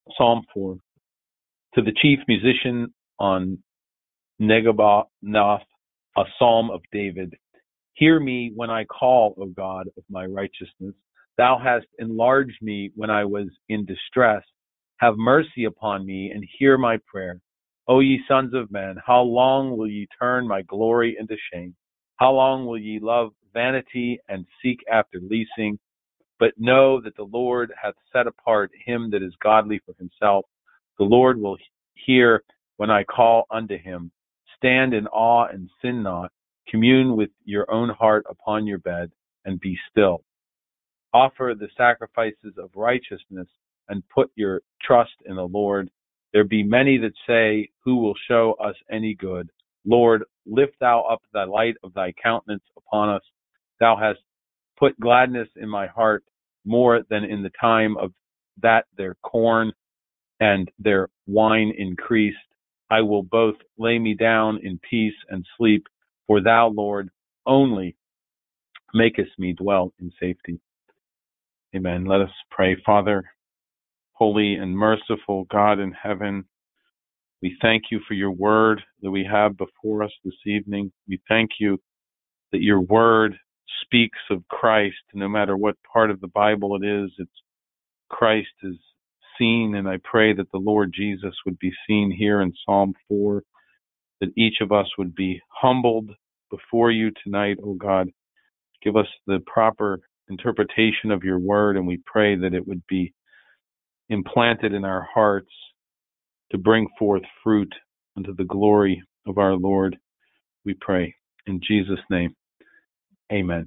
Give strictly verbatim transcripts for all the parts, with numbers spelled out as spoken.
Psalm four. To the chief musician on Nebaioth, a psalm of David. Hear me when I call, O God of my righteousness. Thou hast enlarged me when I was in distress. Have mercy upon me and hear my prayer. O ye sons of men, how long will ye turn my glory into shame? How long will ye love vanity and seek after leasing? But know that the Lord hath set apart him that is godly for himself. The Lord will hear when I call unto him. Stand in awe and sin not. Commune with your own heart upon your bed, and be still. Offer the sacrifices of righteousness, and put your trust in the Lord. There be many that say, who will show us any good? Lord, lift thou up the light of thy countenance upon us. Thou hast put gladness in my heart more than in the time of that their corn and their wine increased. I will both lay me down in peace and sleep, for thou, Lord, only makest me dwell in safety. Amen. Let us pray. Father, holy and merciful God in heaven, we thank you for your word that we have before us this evening. We thank you that your word speaks of Christ, no matter what part of the Bible it is. It's Christ is seen, and I pray that the Lord Jesus would be seen here in Psalm four, that each of us would be humbled before you tonight, O God. Give us the proper interpretation of your word, and we pray that it would be implanted in our hearts to bring forth fruit unto the glory of our Lord. We pray in Jesus' name. Amen.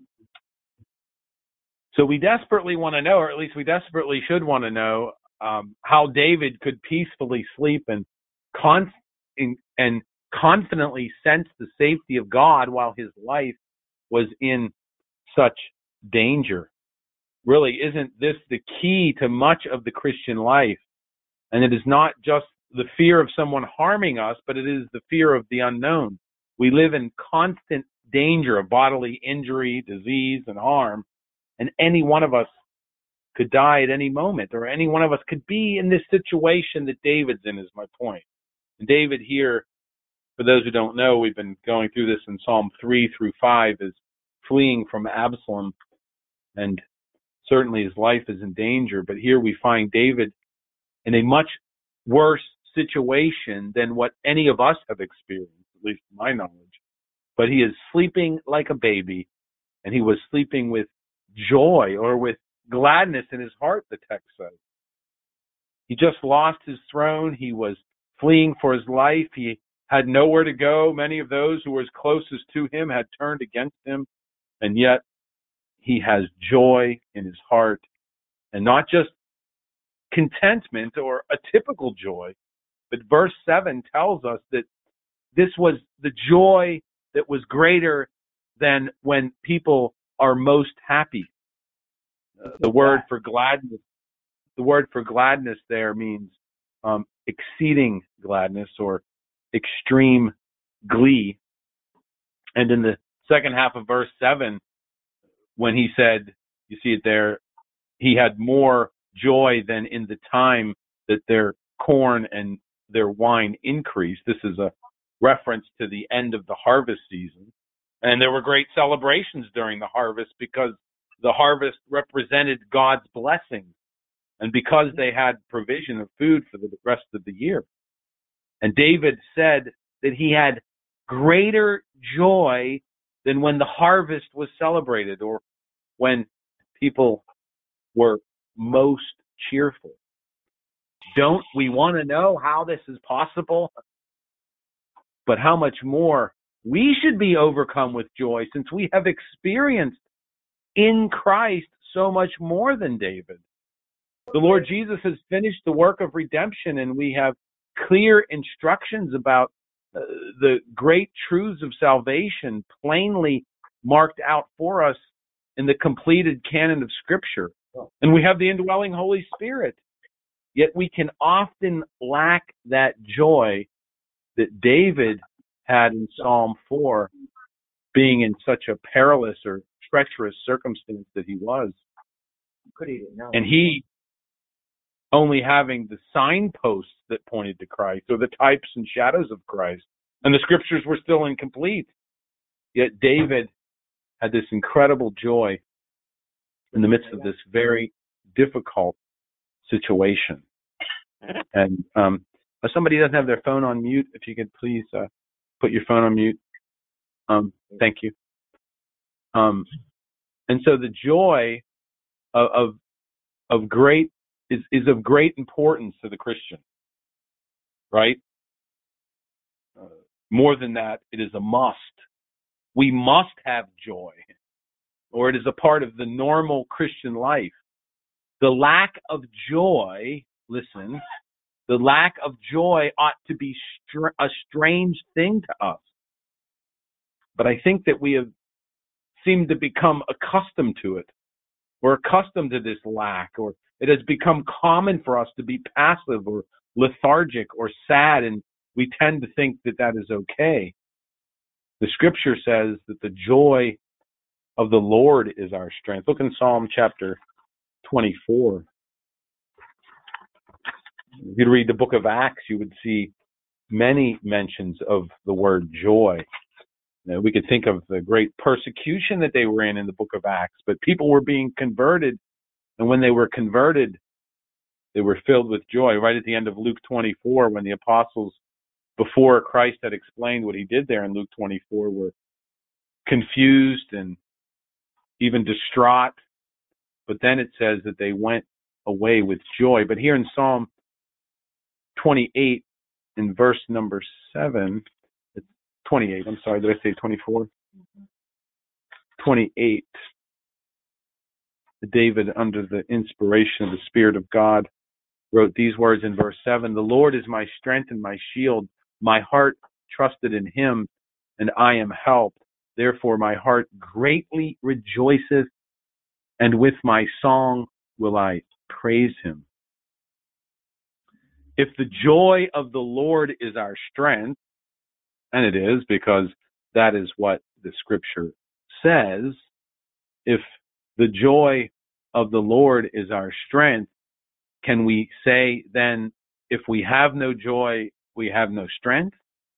So we desperately want to know, or at least we desperately should want to know, um, how David could peacefully sleep and, con- in, and confidently sense the safety of God while his life was in such danger. Really, isn't this the key to much of the Christian life? And it is not just the fear of someone harming us, but it is the fear of the unknown. We live in constant danger of bodily injury, disease, and harm, and any one of us could die at any moment, or any one of us could be in this situation that David's in, is my point. And David here, for those who don't know, we've been going through this in Psalm three through five, is fleeing from Absalom, and certainly his life is in danger. But here we find David in a much worse situation than what any of us have experienced, at least to my knowledge. But he is sleeping like a baby, and he was sleeping with joy or with gladness in his heart, the text says. He just lost his throne. He was fleeing for his life. He had nowhere to go. Many of those who were closest to him had turned against him, and yet he has joy in his heart, and not just contentment or a typical joy, but verse seven tells us that this was the joy that was greater than when people are most happy. Uh, the word for gladness, the word for gladness there means um, exceeding gladness or extreme glee. And in the second half of verse seven, when he said, you see it there, he had more joy than in the time that their corn and their wine increased. This is a reference to the end of the harvest season. And there were great celebrations during the harvest because the harvest represented God's blessing, and because they had provision of food for the rest of the year. And David said that he had greater joy than when the harvest was celebrated, or when people were most cheerful. Don't we want to know how this is possible? But how much more we should be overcome with joy, since we have experienced in Christ so much more than David. The Lord Jesus has finished the work of redemption, and we have clear instructions about uh, the great truths of salvation plainly marked out for us in the completed canon of Scripture. And we have the indwelling Holy Spirit. Yet we can often lack that joy that David had in Psalm four, being in such a perilous or treacherous circumstance that he was. And he only having the signposts that pointed to Christ, or the types and shadows of Christ. And the scriptures were still incomplete. Yet David had this incredible joy in the midst of this very difficult situation. And um, if somebody doesn't have their phone on mute, if you could please uh, put your phone on mute. Um, thank you. Um, and so the joy of of, of great is, is of great importance to the Christian, right? Uh, more than that, it is a must. We must have joy, or it is a part of the normal Christian life. The lack of joy, listen, the lack of joy ought to be str- a strange thing to us. But I think that we have seemed to become accustomed to it. We're accustomed to this lack, or it has become common for us to be passive or lethargic or sad, and we tend to think that that is okay. The scripture says that the joy of the Lord is our strength. Look in Psalm chapter twenty-four. If you read the book of Acts, you would see many mentions of the word joy. You know, we could think of the great persecution that they were in in the book of Acts, but people were being converted, and when they were converted, they were filled with joy. Right at the end of Luke twenty-four, when the apostles, before Christ had explained what he did there in Luke twenty-four, were confused and even distraught, but then it says that they went away with joy. But here in Psalm twenty-eight, in verse number seven, it's twenty-eight, I'm sorry, did I say twenty-four? Mm-hmm. twenty-eight. David, under the inspiration of the Spirit of God, wrote these words in verse seven: "The Lord is my strength and my shield. My heart trusted in him, and I am helped. Therefore my heart greatly rejoiceth, and with my song will I praise him." If the joy of the Lord is our strength, and it is, because that is what the scripture says, if the joy of the Lord is our strength, can we say then, if we have no joy, we have no strength?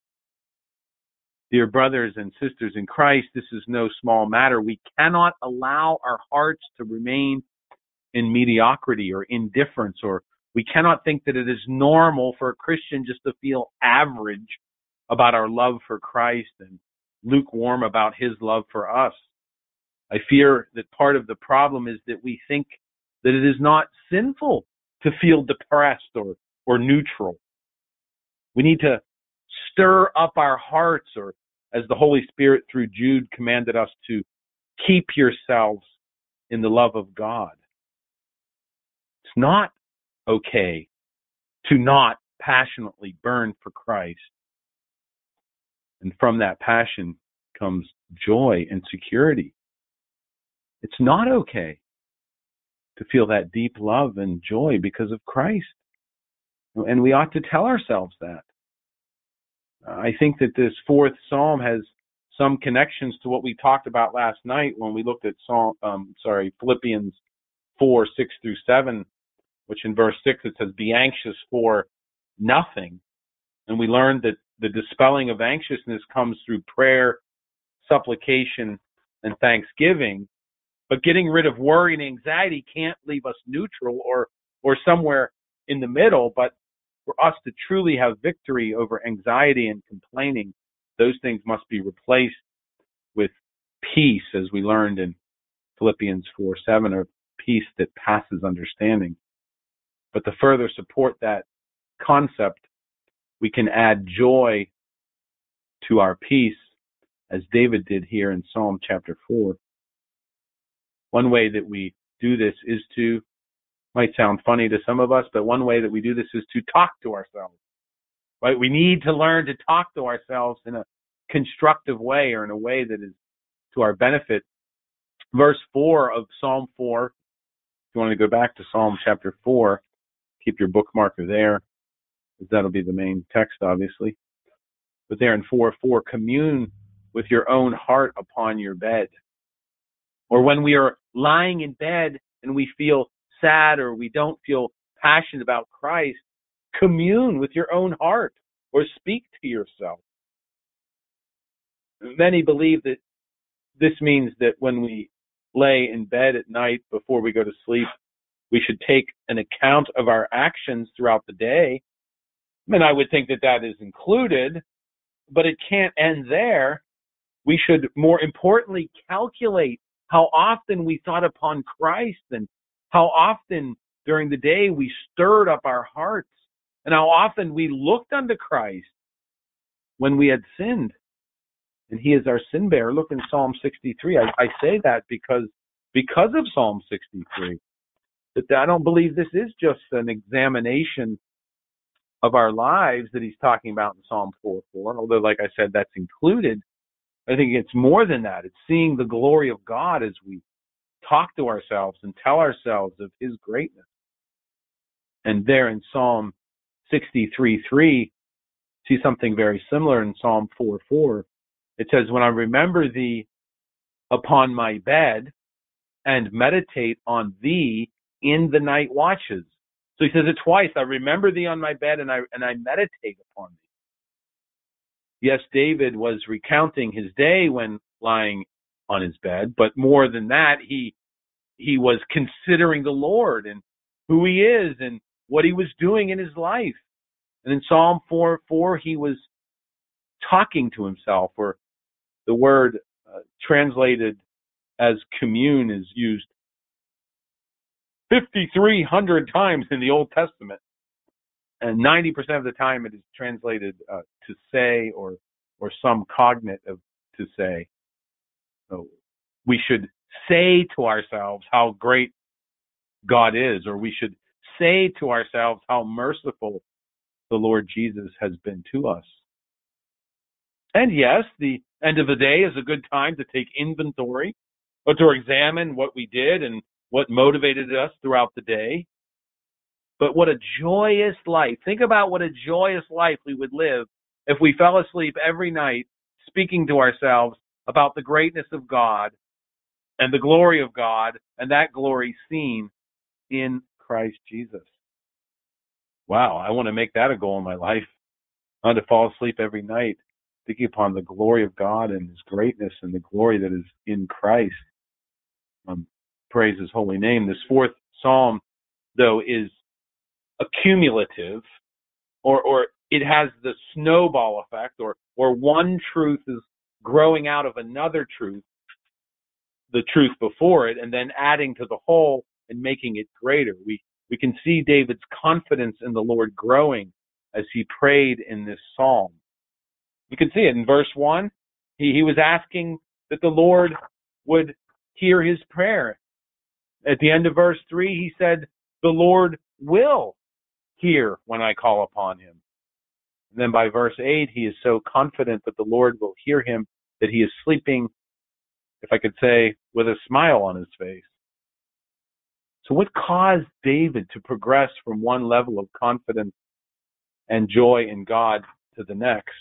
Dear brothers and sisters in Christ, this is no small matter. We cannot allow our hearts to remain in mediocrity or indifference, or we cannot think that it is normal for a Christian just to feel average about our love for Christ and lukewarm about his love for us. I fear that part of the problem is that we think that it is not sinful to feel depressed or, or neutral. We need to stir up our hearts, or as the Holy Spirit through Jude commanded us to, keep yourselves in the love of God. It's not okay to not passionately burn for Christ. And from that passion comes joy and security. It's not okay to feel that deep love and joy because of Christ. And we ought to tell ourselves that. I think that this fourth psalm has some connections to what we talked about last night when we looked at Psalm, um, sorry, Philippians four, six through seven, which in verse six it says, "Be anxious for nothing." And we learned that the dispelling of anxiousness comes through prayer, supplication, and thanksgiving. But getting rid of worry and anxiety can't leave us neutral or or somewhere in the middle. But for us to truly have victory over anxiety and complaining, those things must be replaced with peace, as we learned in Philippians four seven, or peace that passes understanding. But to further support that concept, we can add joy to our peace, as David did here in Psalm chapter four. One way that we do this is to, might sound funny to some of us, but one way that we do this is to talk to ourselves. Right? We need to learn to talk to ourselves in a constructive way, or in a way that is to our benefit. Verse four of Psalm four, if you want to go back to Psalm chapter four, keep your bookmarker there, because that'll be the main text, obviously. But there in four four, "Commune with your own heart upon your bed." Or when we are lying in bed and we feel sad, or we don't feel passionate about Christ, commune with your own heart or speak to yourself. Many believe that this means that when we lay in bed at night before we go to sleep, we should take an account of our actions throughout the day. I mean, I would think that that is included, but it can't end there. We should, more importantly, calculate how often we thought upon Christ and how often during the day we stirred up our hearts and how often we looked unto Christ when we had sinned. And he is our sin bearer. Look in Psalm sixty-three. I, I say that because because of Psalm sixty-three. That I don't believe this is just an examination of our lives that he's talking about in Psalm four four. Although, like I said, that's included. I think it's more than that. It's seeing the glory of God as we talk to ourselves and tell ourselves of his greatness. And there in Psalm sixty-three three, see something very similar in Psalm four four. It says, when I remember thee upon my bed and meditate on thee in the night watches. So he says it twice. I remember thee on my bed and I and I meditate upon thee. Yes, David was recounting his day when lying on his bed, but more than that, he he was considering the Lord and who he is and what he was doing in his life. And in Psalm four four, he was talking to himself, or the word uh, translated as commune is used fifty-three hundred times in the Old Testament. And ninety percent of the time it is translated uh, to say or or some cognate of to say. So we should say to ourselves how great God is, or we should say to ourselves how merciful the Lord Jesus has been to us. And yes, the end of the day is a good time to take inventory, or to examine what we did and what motivated us throughout the day. But what a joyous life. Think about what a joyous life we would live if we fell asleep every night speaking to ourselves about the greatness of God and the glory of God, and that glory seen in Christ Jesus. Wow, I want to make that a goal in my life. I want to fall asleep every night thinking upon the glory of God and his greatness and the glory that is in Christ. Um, praise his holy name. This fourth psalm, though, is accumulative, or or it has the snowball effect, or or one truth is growing out of another truth, the truth before it, and then adding to the whole and making it greater. We we can see David's confidence in the Lord growing as he prayed in this psalm. You can see it in verse one. He, he was asking that the Lord would hear his prayer. At the end of verse three, he said, the Lord will hear when I call upon him. And then by verse eight, he is so confident that the Lord will hear him that he is sleeping, if I could say, with a smile on his face. So what caused David to progress from one level of confidence and joy in God to the next?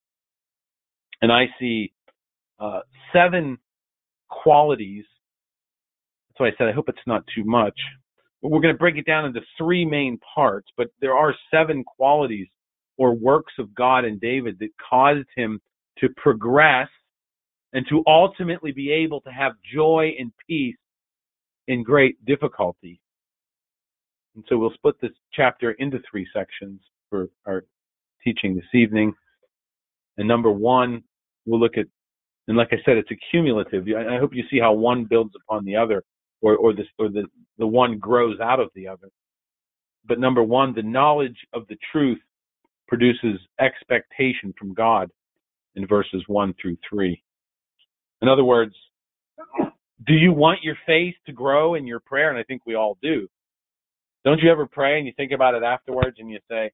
And I see uh, seven qualities. That's why I said I hope it's not too much. But we're going to break it down into three main parts, but there are seven qualities or works of God in David that caused him to progress and to ultimately be able to have joy and peace in great difficulty. And so we'll split this chapter into three sections for our teaching this evening. And number one, we'll look at, and like I said, it's accumulative. I hope you see how one builds upon the other, or or this or the, the one grows out of the other. But number one, the knowledge of the truth produces expectation from God in verses one through three. In other words, do you want your faith to grow in your prayer? And I think we all do. Don't you ever pray and you think about it afterwards and you say,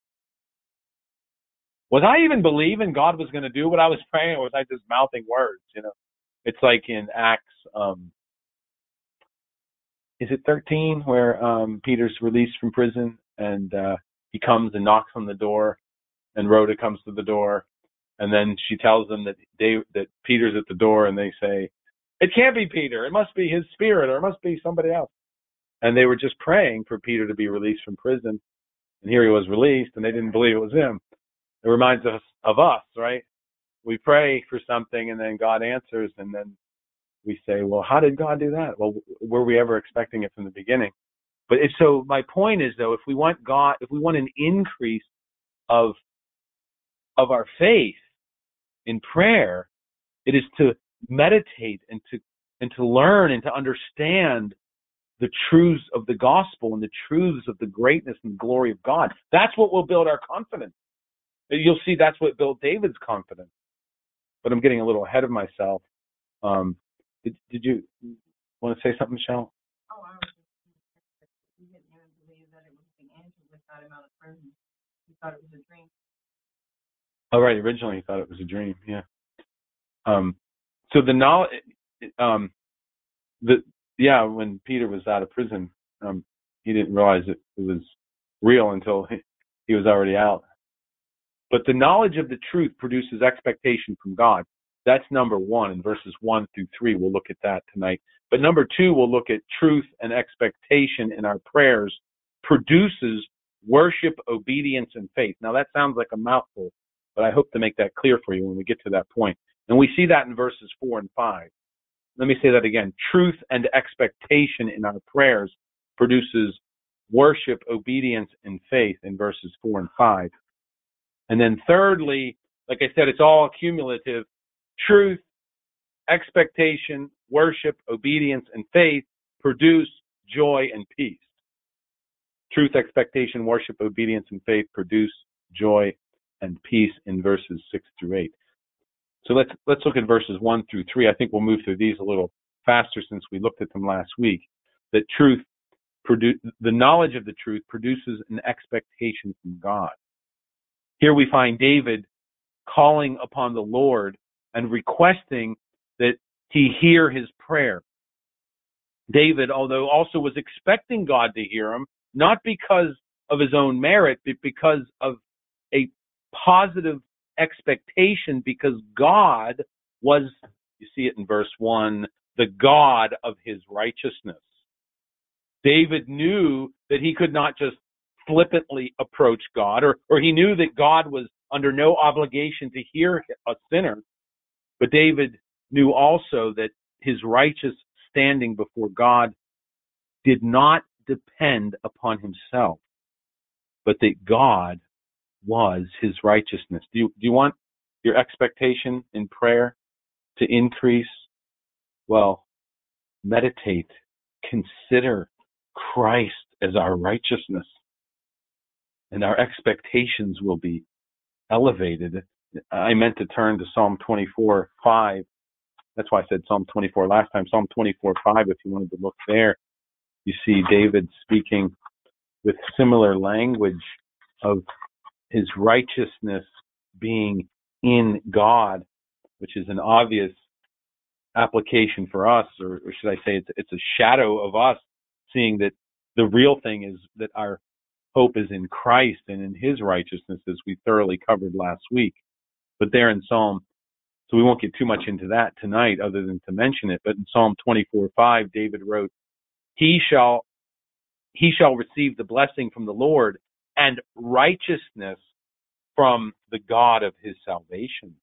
was I even believing God was going to do what I was praying, or was I just mouthing words? You know, it's like in Acts, um, is it thirteen, where um, Peter's released from prison and uh, he comes and knocks on the door, and Rhoda comes to the door, and then she tells them that they, that Peter's at the door, and they say, it can't be Peter. It must be his spirit, or it must be somebody else. And they were just praying for Peter to be released from prison. And here he was released, and they didn't believe it was him. It reminds us of us, right? We pray for something, and then God answers, and then we say, well, how did God do that? Well, were we ever expecting it from the beginning? But if so, my point is, though, if we want God, if we want an increase of of our faith in prayer, it is to meditate and to and to learn and to understand the truths of the gospel and the truths of the greatness and glory of God. That's what will build our confidence. You'll see that's what built David's confidence. But I'm getting a little ahead of myself. Um, did, did you want to say something, Michelle? Oh, I was just, he didn't even believe that it was the angel that got him out of prison. He thought it was a dream. Oh, right. Originally, he thought it was a dream. Yeah. Um, so the knowledge, um, the yeah, when Peter was out of prison, um, he didn't realize it, it was real until he, he was already out. But the knowledge of the truth produces expectation from God. That's number one in verses one through three. We'll look at that tonight. But number two, we'll look at truth and expectation in our prayers produces worship, obedience, and faith. Now that sounds like a mouthful, but I hope to make that clear for you when we get to that point. And we see that in verses four and five. Let me say that again. Truth and expectation in our prayers produces worship, obedience, and faith in verses four and five. And then thirdly, like I said, it's all cumulative. Truth, expectation, worship, obedience, and faith produce joy and peace. Truth, expectation, worship, obedience, and faith produce joy and peace in verses six through eight. So let's let's look at verses one through three. I think we'll move through these a little faster since we looked at them last week. That truth, produ- the knowledge of the truth produces an expectation from God. Here we find David calling upon the Lord and requesting that he hear his prayer. David, although also was expecting God to hear him, not because of his own merit, but because of a positive expectation, because God was, you see it in verse one, the God of his righteousness. David knew that he could not just flippantly approach God, or, or he knew that God was under no obligation to hear a sinner. But David knew also that his righteous standing before God did not depend upon himself, but that God was his righteousness. Do you, do you want your expectation in prayer to increase? Well, meditate, consider Christ as our righteousness, and our expectations will be elevated. I meant to turn to Psalm twenty-four five. That's why I said Psalm twenty-four last time. Psalm twenty-four five, if you wanted to look there, you see David speaking with similar language of his righteousness being in God, which is an obvious application for us, or, or should I say it's, it's a shadow of us, seeing that the real thing is that our hope is in Christ and in his righteousness, as we thoroughly covered last week. But there in Psalm, so we won't get too much into that tonight other than to mention it, but in Psalm twenty-four five, David wrote, He shall, he shall receive the blessing from the Lord and righteousness from the God of his salvation.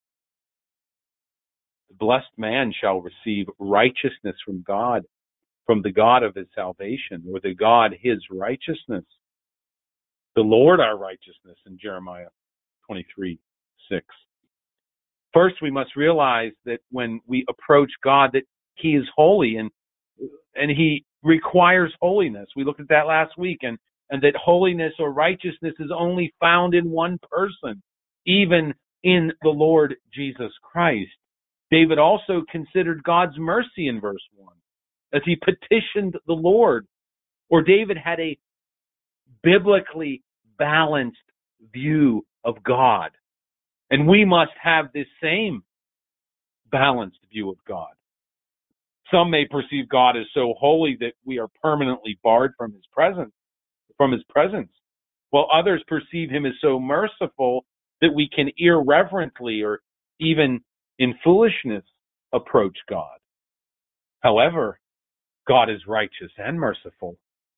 The blessed man shall receive righteousness from God, from the God of his salvation, or the God his righteousness. The Lord our righteousness in Jeremiah twenty-three six. First, we must realize that when we approach God, that he is holy and and he requires holiness. We looked at that last week, and, and that holiness or righteousness is only found in one person, even in the Lord Jesus Christ. David also considered God's mercy in verse one as he petitioned the Lord. Or David had a biblically balanced view of God. And we must have this same balanced view of God. Some may perceive God as so holy that we are permanently barred from his presence, from his presence, while others perceive him as so merciful that we can irreverently or even in foolishness approach God. However, God is righteous and merciful,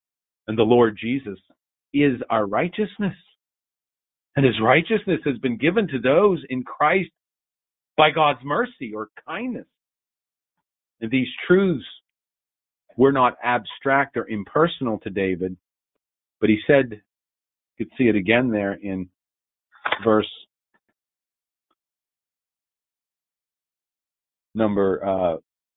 And the Lord Jesus is our righteousness. And his righteousness has been given to those in Christ by God's mercy or kindness. And these truths were not abstract or impersonal to David, but he said, you could see it again there in verse number uh,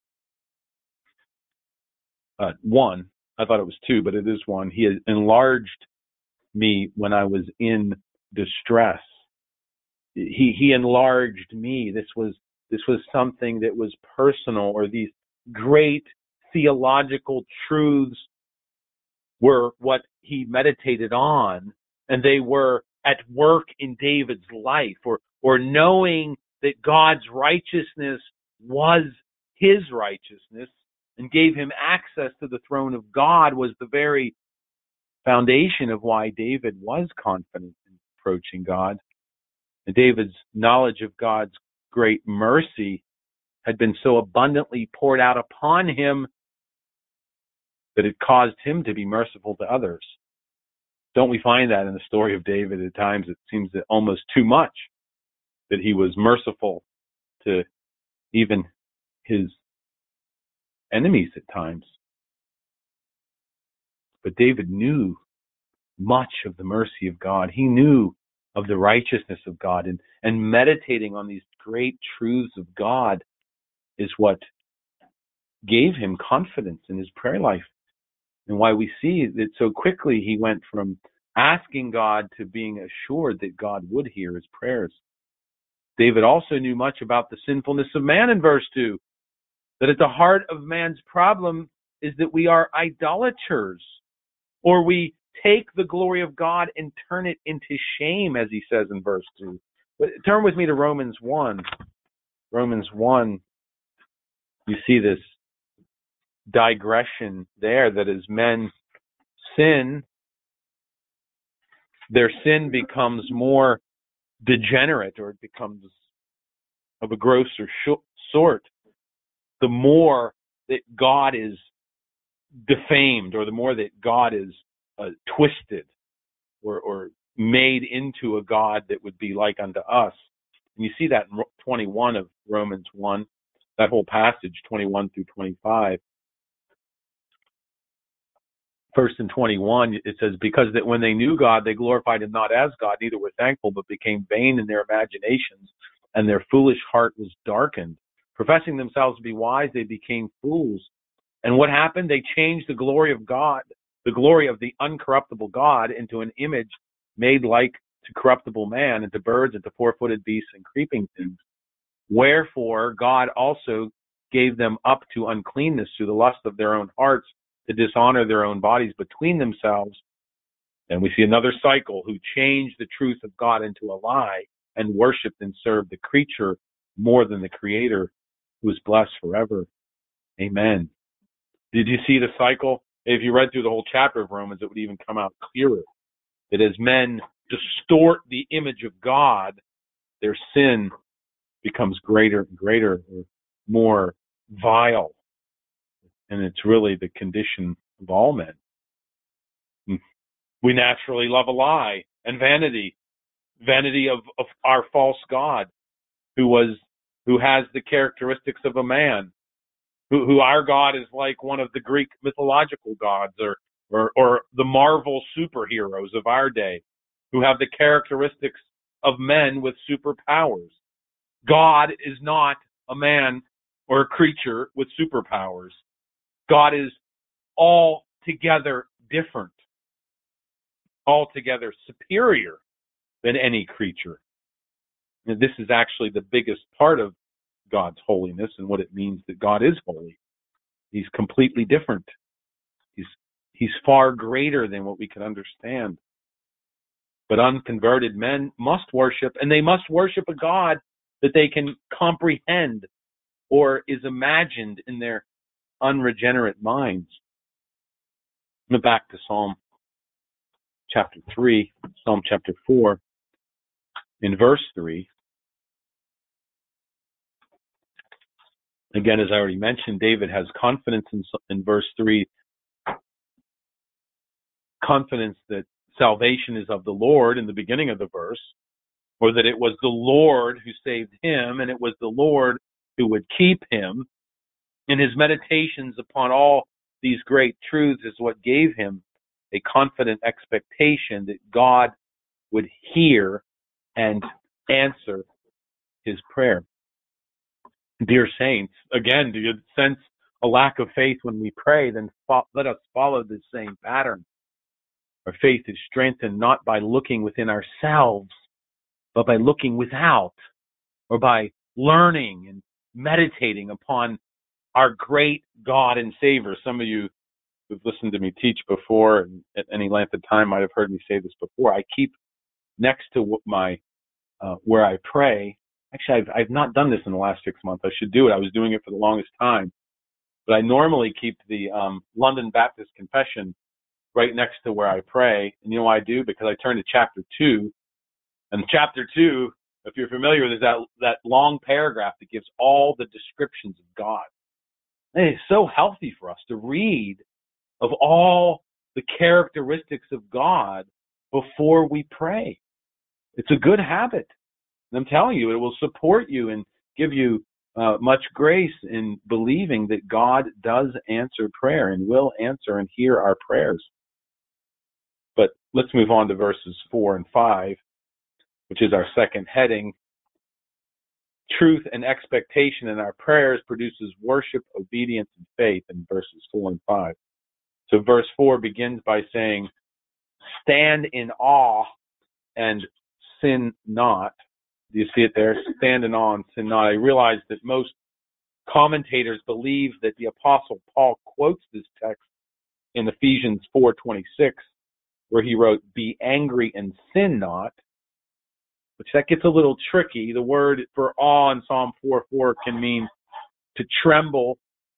uh, one. I thought it was two, but it is one. He has enlarged me when I was in distress. He he enlarged me. This was this was something that was personal, or these great theological truths were what he meditated on, and they were at work in David's life, or or knowing that God's righteousness was his righteousness and gave him access to the throne of God was the very foundation of why David was confident in approaching God. And David's knowledge of God's great mercy had been so abundantly poured out upon him that it caused him to be merciful to others. Don't we find that in the story of David? At times it seems that almost too much, that he was merciful to even his enemies at times. But David knew much of the mercy of God. He knew of the righteousness of God, and, and meditating on these great truths of God is what gave him confidence in his prayer life, and why we see that so quickly he went from asking God to being assured that God would hear his prayers. David also knew much about the sinfulness of man in verse two, that at the heart of man's problem is that we are idolaters, or we take the glory of God and turn it into shame, as he says in verse two. But turn with me to Romans one. Romans one, you see this digression there, that as men sin, their sin becomes more degenerate, or it becomes of a grosser sh- sort, the more that God is defamed, or the more that God is uh, twisted, or, or made into a God that would be like unto us. And you see that in twenty-one of Romans one, that whole passage, twenty-one through twenty-five. First in twenty-one, it says, because that when they knew God, they glorified him not as God, neither were thankful, but became vain in their imaginations, and their foolish heart was darkened. Professing themselves to be wise, they became fools. And what happened? They changed the glory of God, the glory of the uncorruptible God, into an image made like to corruptible man, and to birds, and to four-footed beasts, and creeping things. Wherefore God also gave them up to uncleanness through the lust of their own hearts, to dishonor their own bodies between themselves. And we see another cycle, who changed the truth of God into a lie, and worshipped and served the creature more than the Creator, who is blessed forever. Amen. Did you see the cycle? If you read through the whole chapter of Romans, it would even come out clearer that as men distort the image of God, their sin becomes greater and greater, or more vile. And it's really the condition of all men. We naturally love a lie and vanity, vanity of, of our false God, who was, who has the characteristics of a man, who, who our God is like one of the Greek mythological gods, or, or, or the Marvel superheroes of our day, who have the characteristics of men with superpowers. God is not a man or a creature with superpowers. God is altogether different, altogether superior than any creature. And this is actually the biggest part of God's holiness, and what it means that God is holy. He's completely different. He's he's far greater than what we can understand. But unconverted men must worship, and they must worship a God that they can comprehend, or is imagined in their unregenerate minds. Now back to Psalm chapter three, Psalm chapter four, in verse three. Again, as I already mentioned, David has confidence in, in verse three confidence that salvation is of the Lord in the beginning of the verse, or that it was the Lord who saved him, and it was the Lord who would keep him. And his meditations upon all these great truths is what gave him a confident expectation that God would hear and answer his prayer. Dear saints, again, do you sense a lack of faith when we pray? Then fo- let us follow the same pattern. Our faith is strengthened not by looking within ourselves, but by looking without, or by learning and meditating upon our great God and Savior. Some of you who've listened to me teach before and at any length of time might have heard me say this before. I keep next to my uh, where I pray. Actually, I've I've not done this in the last six months. I should do it. I was doing it for the longest time, but I normally keep the um, London Baptist Confession right next to where I pray. And you know why I do? Because I turn to chapter two, and chapter two, if you're familiar with it, is that that long paragraph that gives all the descriptions of God. And it's so healthy for us to read of all the characteristics of God before we pray. It's a good habit. And I'm telling you, it will support you and give you uh, much grace in believing that God does answer prayer and will answer and hear our prayers. But let's move on to verses four and five, which is our second heading. Truth and expectation in our prayers produces worship, obedience, and faith in verses four and five. So verse four begins by saying, stand in awe and sin not. Do you see it there? Stand in awe and sin not. I realize that most commentators believe that the Apostle Paul quotes this text in Ephesians four twenty-six, where he wrote, be angry and sin not, which that gets a little tricky. The word for awe in Psalm four four can mean to tremble.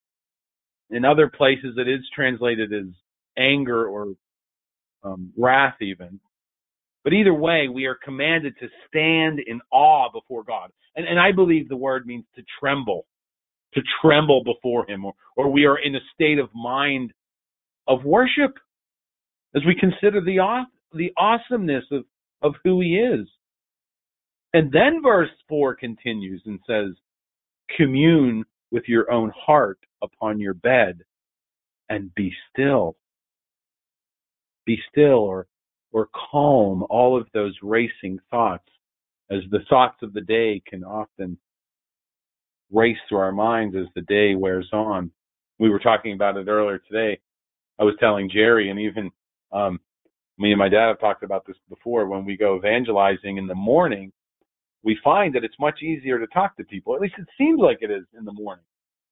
In other places it is translated as anger or um, wrath even. But either way, we are commanded to stand in awe before God. And, and I believe the word means to tremble, to tremble before him, or, or we are in a state of mind of worship as we consider the, aw- the awesomeness of, of who he is. And then verse four continues and says, commune with your own heart upon your bed and be still. Be still or or calm all of those racing thoughts, as the thoughts of the day can often race through our minds as the day wears on. We were talking about it earlier today. I was telling Jerry, and even um, me and my dad have talked about this before, when we go evangelizing in the morning, we find that it's much easier to talk to people. At least it seems like it is in the morning.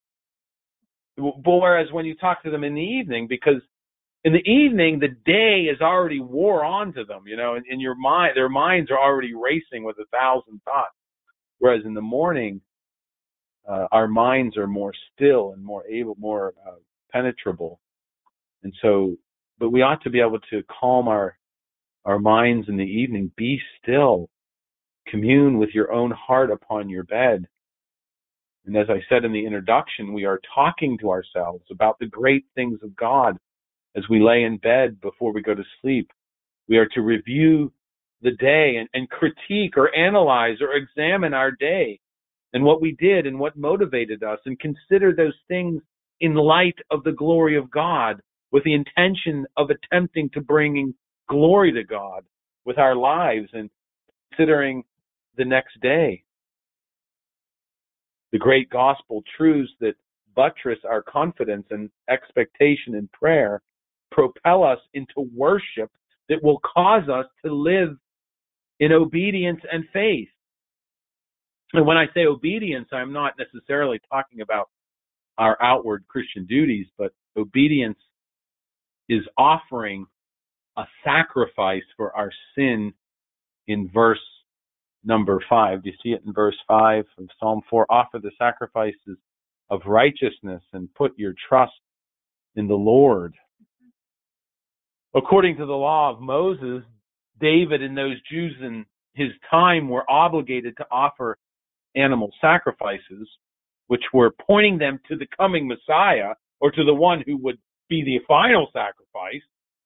But whereas when you talk to them in the evening, because in the evening, the day is already wore on to them, you know, and in your mind, their minds are already racing with a thousand thoughts. Whereas in the morning, uh, our minds are more still and more able, more uh, penetrable. And so, but we ought to be able to calm our, our minds in the evening. Be still. Commune with your own heart upon your bed. And as I said in the introduction, we are talking to ourselves about the great things of God. As we lay in bed before we go to sleep, we are to review the day and, and critique or analyze or examine our day and what we did and what motivated us, and consider those things in light of the glory of God, with the intention of attempting to bring glory to God with our lives and considering the next day. The great gospel truths that buttress our confidence and expectation in prayer propel us into worship that will cause us to live in obedience and faith. And when I say obedience, I'm not necessarily talking about our outward Christian duties, but obedience is offering a sacrifice for our sin in verse number five. Do you see it in verse five of Psalm four? Offer the sacrifices of righteousness and put your trust in the Lord. According to the law of Moses, David and those Jews in his time were obligated to offer animal sacrifices, which were pointing them to the coming Messiah, or to the one who would be the final sacrifice.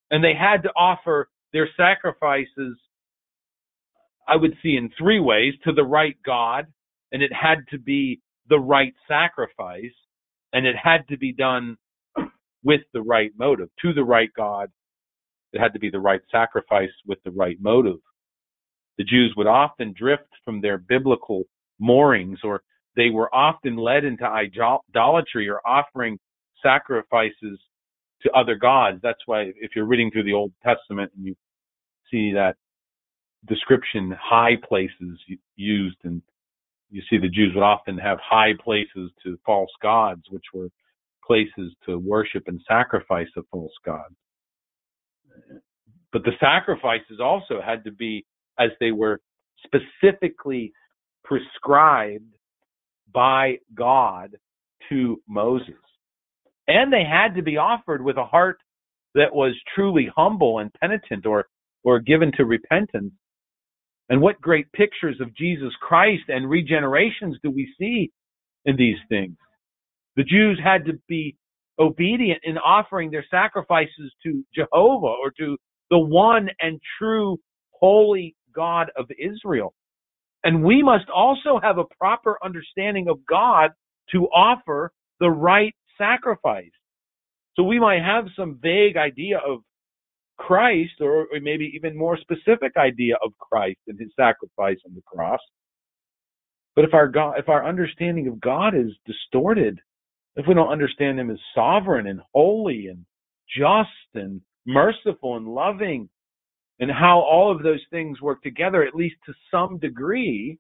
And they had to offer their sacrifices, I would see, in three ways: to the right God, and it had to be the right sacrifice, and it had to be done with the right motive. To the right God, it had to be the right sacrifice with the right motive. The Jews would often drift from their biblical moorings, or they were often led into idolatry or offering sacrifices to other gods. That's why if you're reading through the Old Testament and you see that description, high places used, and you see the Jews would often have high places to false gods, which were places to worship and sacrifice a false god. But the sacrifices also had to be as they were specifically prescribed by God to Moses. And they had to be offered with a heart that was truly humble and penitent, or, or given to repentance. And what great pictures of Jesus Christ and regenerations do we see in these things? The Jews had to be obedient in offering their sacrifices to Jehovah, or to the one and true holy God of Israel. And we must also have a proper understanding of God to offer the right sacrifice. So we might have some vague idea of Christ, or maybe even more specific idea of Christ and his sacrifice on the cross. But if our God, if our understanding of God is distorted, if we don't understand him as sovereign and holy and just and merciful and loving, and how all of those things work together, at least to some degree,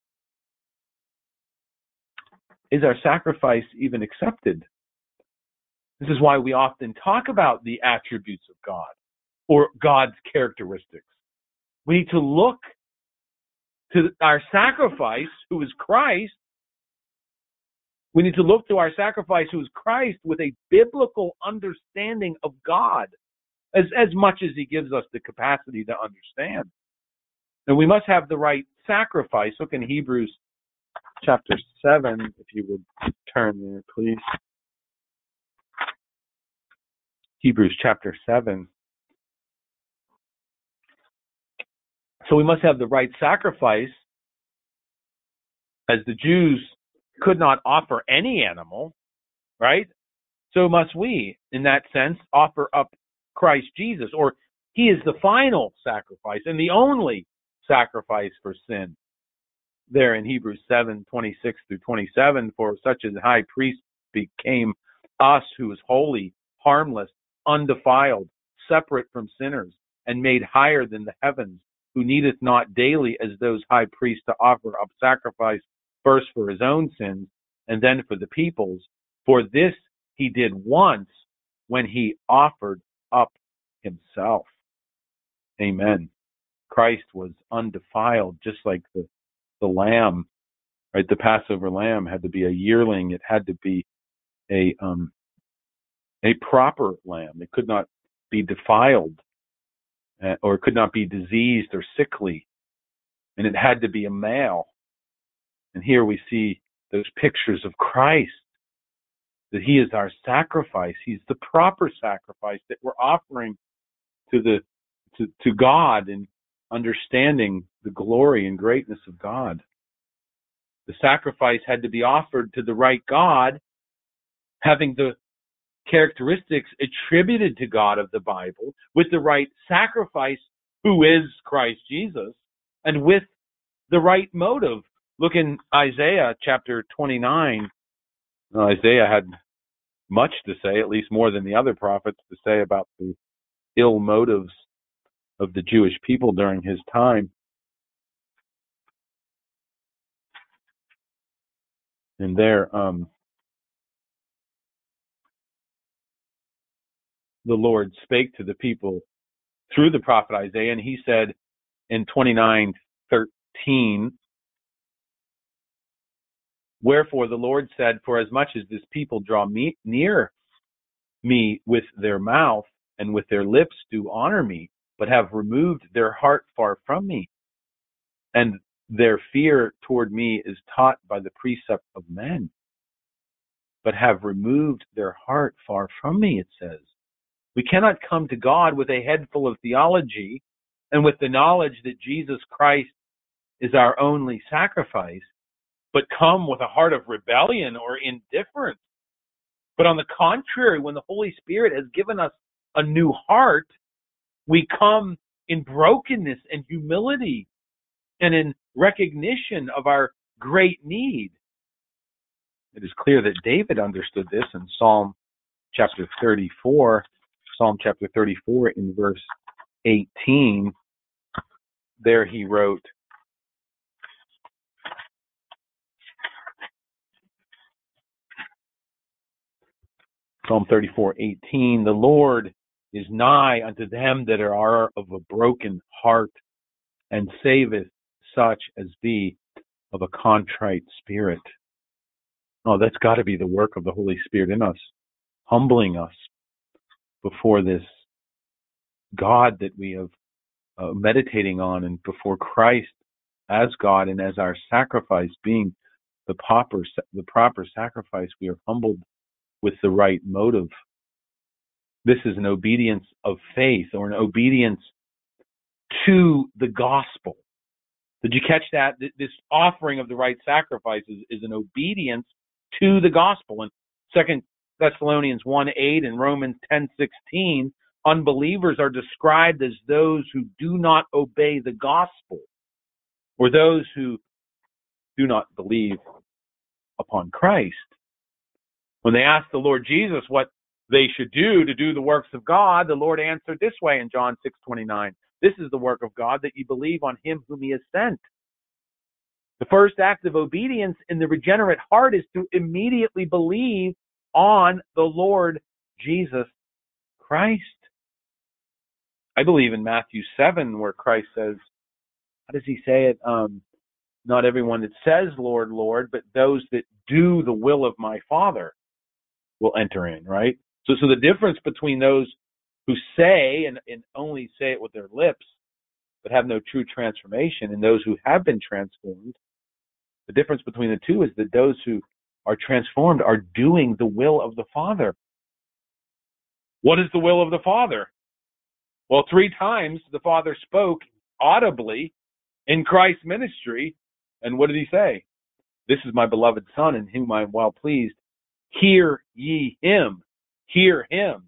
is our sacrifice even accepted? This is why we often talk about the attributes of God, or God's characteristics. We need to look to our sacrifice, who is Christ. We need to look to our sacrifice, who is Christ, with a biblical understanding of God, as, as much as he gives us the capacity to understand. And we must have the right sacrifice. Look in Hebrews chapter seven, if you would turn there, please. Hebrews chapter seven. So we must have the right sacrifice, as the Jews could not offer any animal, right? So must we, in that sense, offer up Christ Jesus, or he is the final sacrifice and the only sacrifice for sin. There in Hebrews seven, twenty-six through twenty-seven, for such as high priest became us, who is holy, harmless, undefiled, separate from sinners, and made higher than the heavens, who needeth not daily as those high priests to offer up sacrifice, first for his own sins, and then for the people's. For this he did once, when he offered up himself. Amen. Christ was undefiled, just like the, the lamb, right? The Passover lamb had to be a yearling. It had to be a um, a proper lamb. It could not be defiled, uh, or it could not be diseased or sickly. And it had to be a male. And here we see those pictures of Christ, that he is our sacrifice. He's the proper sacrifice that we're offering to the to, to God, in understanding the glory and greatness of God. The sacrifice had to be offered to the right God, having the characteristics attributed to God of the Bible, with the right sacrifice, who is Christ Jesus, and with the right motive. Look in Isaiah chapter twenty-nine. Well, Isaiah had much to say, at least more than the other prophets, to say about the ill motives of the Jewish people during his time. And there, um, the Lord spake to the people through the prophet Isaiah, and he said in twenty-nine thirteen, wherefore the Lord said, for as much as this people draw me near me with their mouth, and with their lips do honor me, but have removed their heart far from me, and their fear toward me is taught by the precept of men, but have removed their heart far from me, it says. We cannot come to God with a head full of theology and with the knowledge that Jesus Christ is our only sacrifice, but come with a heart of rebellion or indifference. But on the contrary, when the Holy Spirit has given us a new heart, we come in brokenness and humility and in recognition of our great need. It is clear that David understood this in Psalm chapter thirty-four. Psalm chapter thirty-four in verse eighteen. There he wrote, Psalm thirty-four eighteen, the Lord is nigh unto them that are of a broken heart, and saveth such as be of a contrite spirit. Oh, that's got to be the work of the Holy Spirit in us, humbling us before this God that we have uh, meditating on, and before Christ as God and as our sacrifice, being the proper, the proper sacrifice. We are humbled with the right motive. This is an obedience of faith, or an obedience to the gospel. Did you catch that? This offering of the right sacrifice is, is an obedience to the gospel. In Second Thessalonians one eight and Romans ten sixteen, unbelievers are described as those who do not obey the gospel, or those who do not believe upon Christ. When they asked the Lord Jesus what they should do to do the works of God, the Lord answered this way in John six twenty-nine. This is the work of God, that you believe on him whom he has sent. The first act of obedience in the regenerate heart is to immediately believe on the Lord Jesus Christ. I believe in Matthew seven, where Christ says, how does he say it? Um, not everyone that says, Lord, Lord, but those that do the will of my Father will enter in, right? So, so the difference between those who say and, and only say it with their lips, but have no true transformation, and those who have been transformed, the difference between the two is that those who are transformed are doing the will of the Father. What is the will of the Father? Well, three times the Father spoke audibly in Christ's ministry, and what did he say? This is my beloved Son, in whom I am well pleased. Hear ye him. Hear him.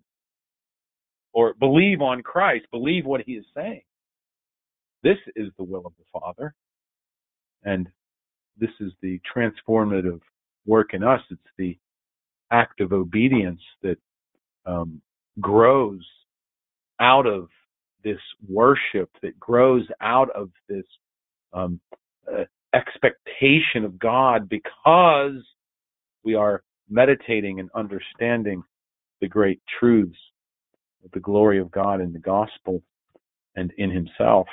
Or believe on Christ. Believe what he is saying. This is the will of the Father. And this is the transformative work in us. It's the act of obedience that um, grows out of this worship, that grows out of this um, uh, expectation of God, because we are meditating and understanding the great truths of the glory of God in the gospel and in himself.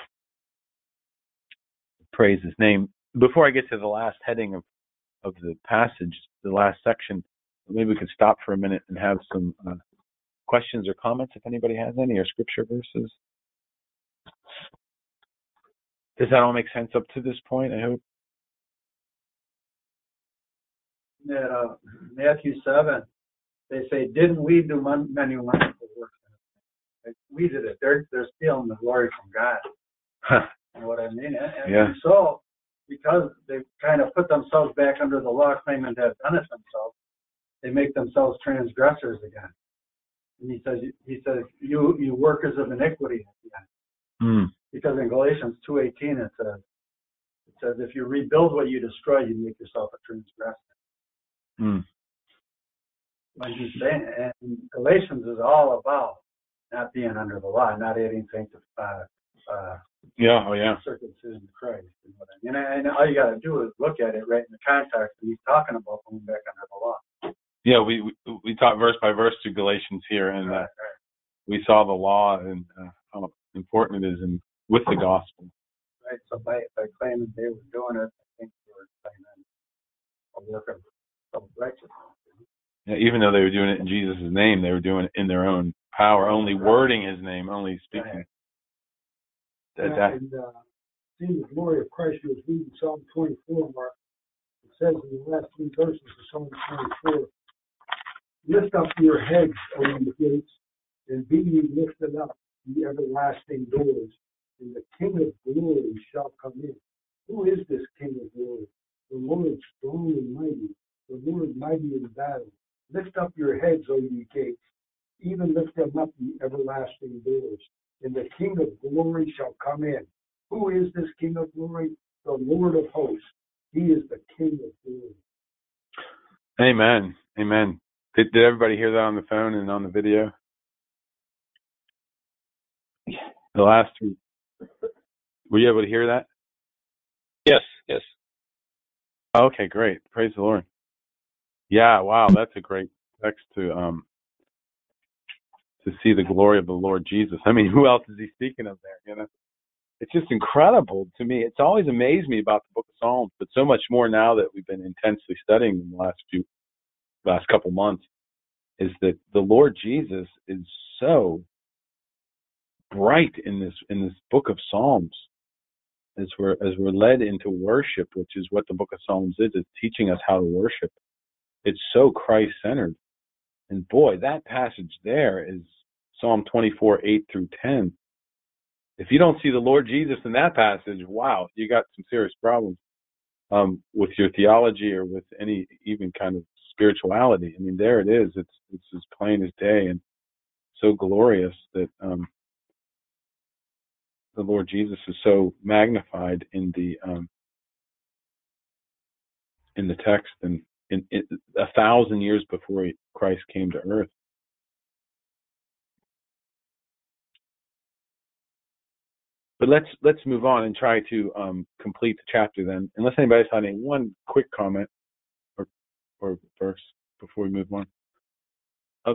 Praise his name. Before I get to the last heading of, of the passage, the last section, maybe we could stop for a minute and have some uh, questions or comments, if anybody has any, or scripture verses. Does that all make sense up to this point, I hope? At uh, Matthew seven, they say, didn't we do many wonderful works? Like, we did it. They're, they're stealing the glory from God. Huh. You know what I mean? And, and Yeah. so, because they kind of put themselves back under the law, claiming to have done it themselves, they make themselves transgressors again. And he says, he says, you you workers of iniquity again. Mm. Because in Galatians two eighteen it says, it says, if you rebuild what you destroy, you make yourself a transgressor. Mm. When he's saying, and Galatians is all about not being under the law, not adding sanctif- uh, uh, Yeah, oh yeah. circumcision to Christ. You know what I mean? And, and all you got to do is look at it right in the context, and he's talking about going back under the law. Yeah, we we, we taught verse by verse through Galatians here, and uh, Right, right. we saw the law and uh, how important it is in, with the gospel. Right. So by, by claiming they were doing it, I think they were claiming a work of self-righteousness. Yeah, even though they were doing it in Jesus' name, they were doing it in their own power, only wording his name, only speaking. That, that, And uh, seeing the glory of Christ, he was reading Psalm twenty-four, Mark. It says in the last three verses of Psalm twenty-four, lift up your heads, O ye gates, and be ye lifted up, ye everlasting doors, and the King of glory shall come in. Who is this King of glory? The Lord strong and mighty, the Lord mighty in battle. Lift up your heads, O ye gates, even lift them up, ye everlasting doors, and the King of glory shall come in. Who is this King of glory? The Lord of hosts. He is the King of glory. Amen. Amen. Did, did everybody hear that on the phone and on the video? The last three. Were you able to hear that? Yes, yes. Okay, great. Praise the Lord. Yeah, wow, that's a great text to um to see the glory of the Lord Jesus. I mean, who else is he speaking of there? You know, it's just incredible to me. It's always amazed me about the Book of Psalms, but so much more now that we've been intensely studying in the last few last couple months, is that the Lord Jesus is so bright in this in this Book of Psalms. As we're as we're led into worship, which is what the Book of Psalms is, it's teaching us how to worship. It's so Christ-centered. And boy, that passage there is Psalm twenty-four, eight through ten. If you don't see the Lord Jesus in that passage, wow, you got some serious problems um, with your theology or with any even kind of spirituality. I mean, there it is. It's it's as plain as day and so glorious that um, the Lord Jesus is so magnified in the um, in the text and in, in a thousand years before he, Christ came to earth. But let's let's move on and try to um, complete the chapter then. Unless anybody's had any one quick comment or or verse before we move on. Oh,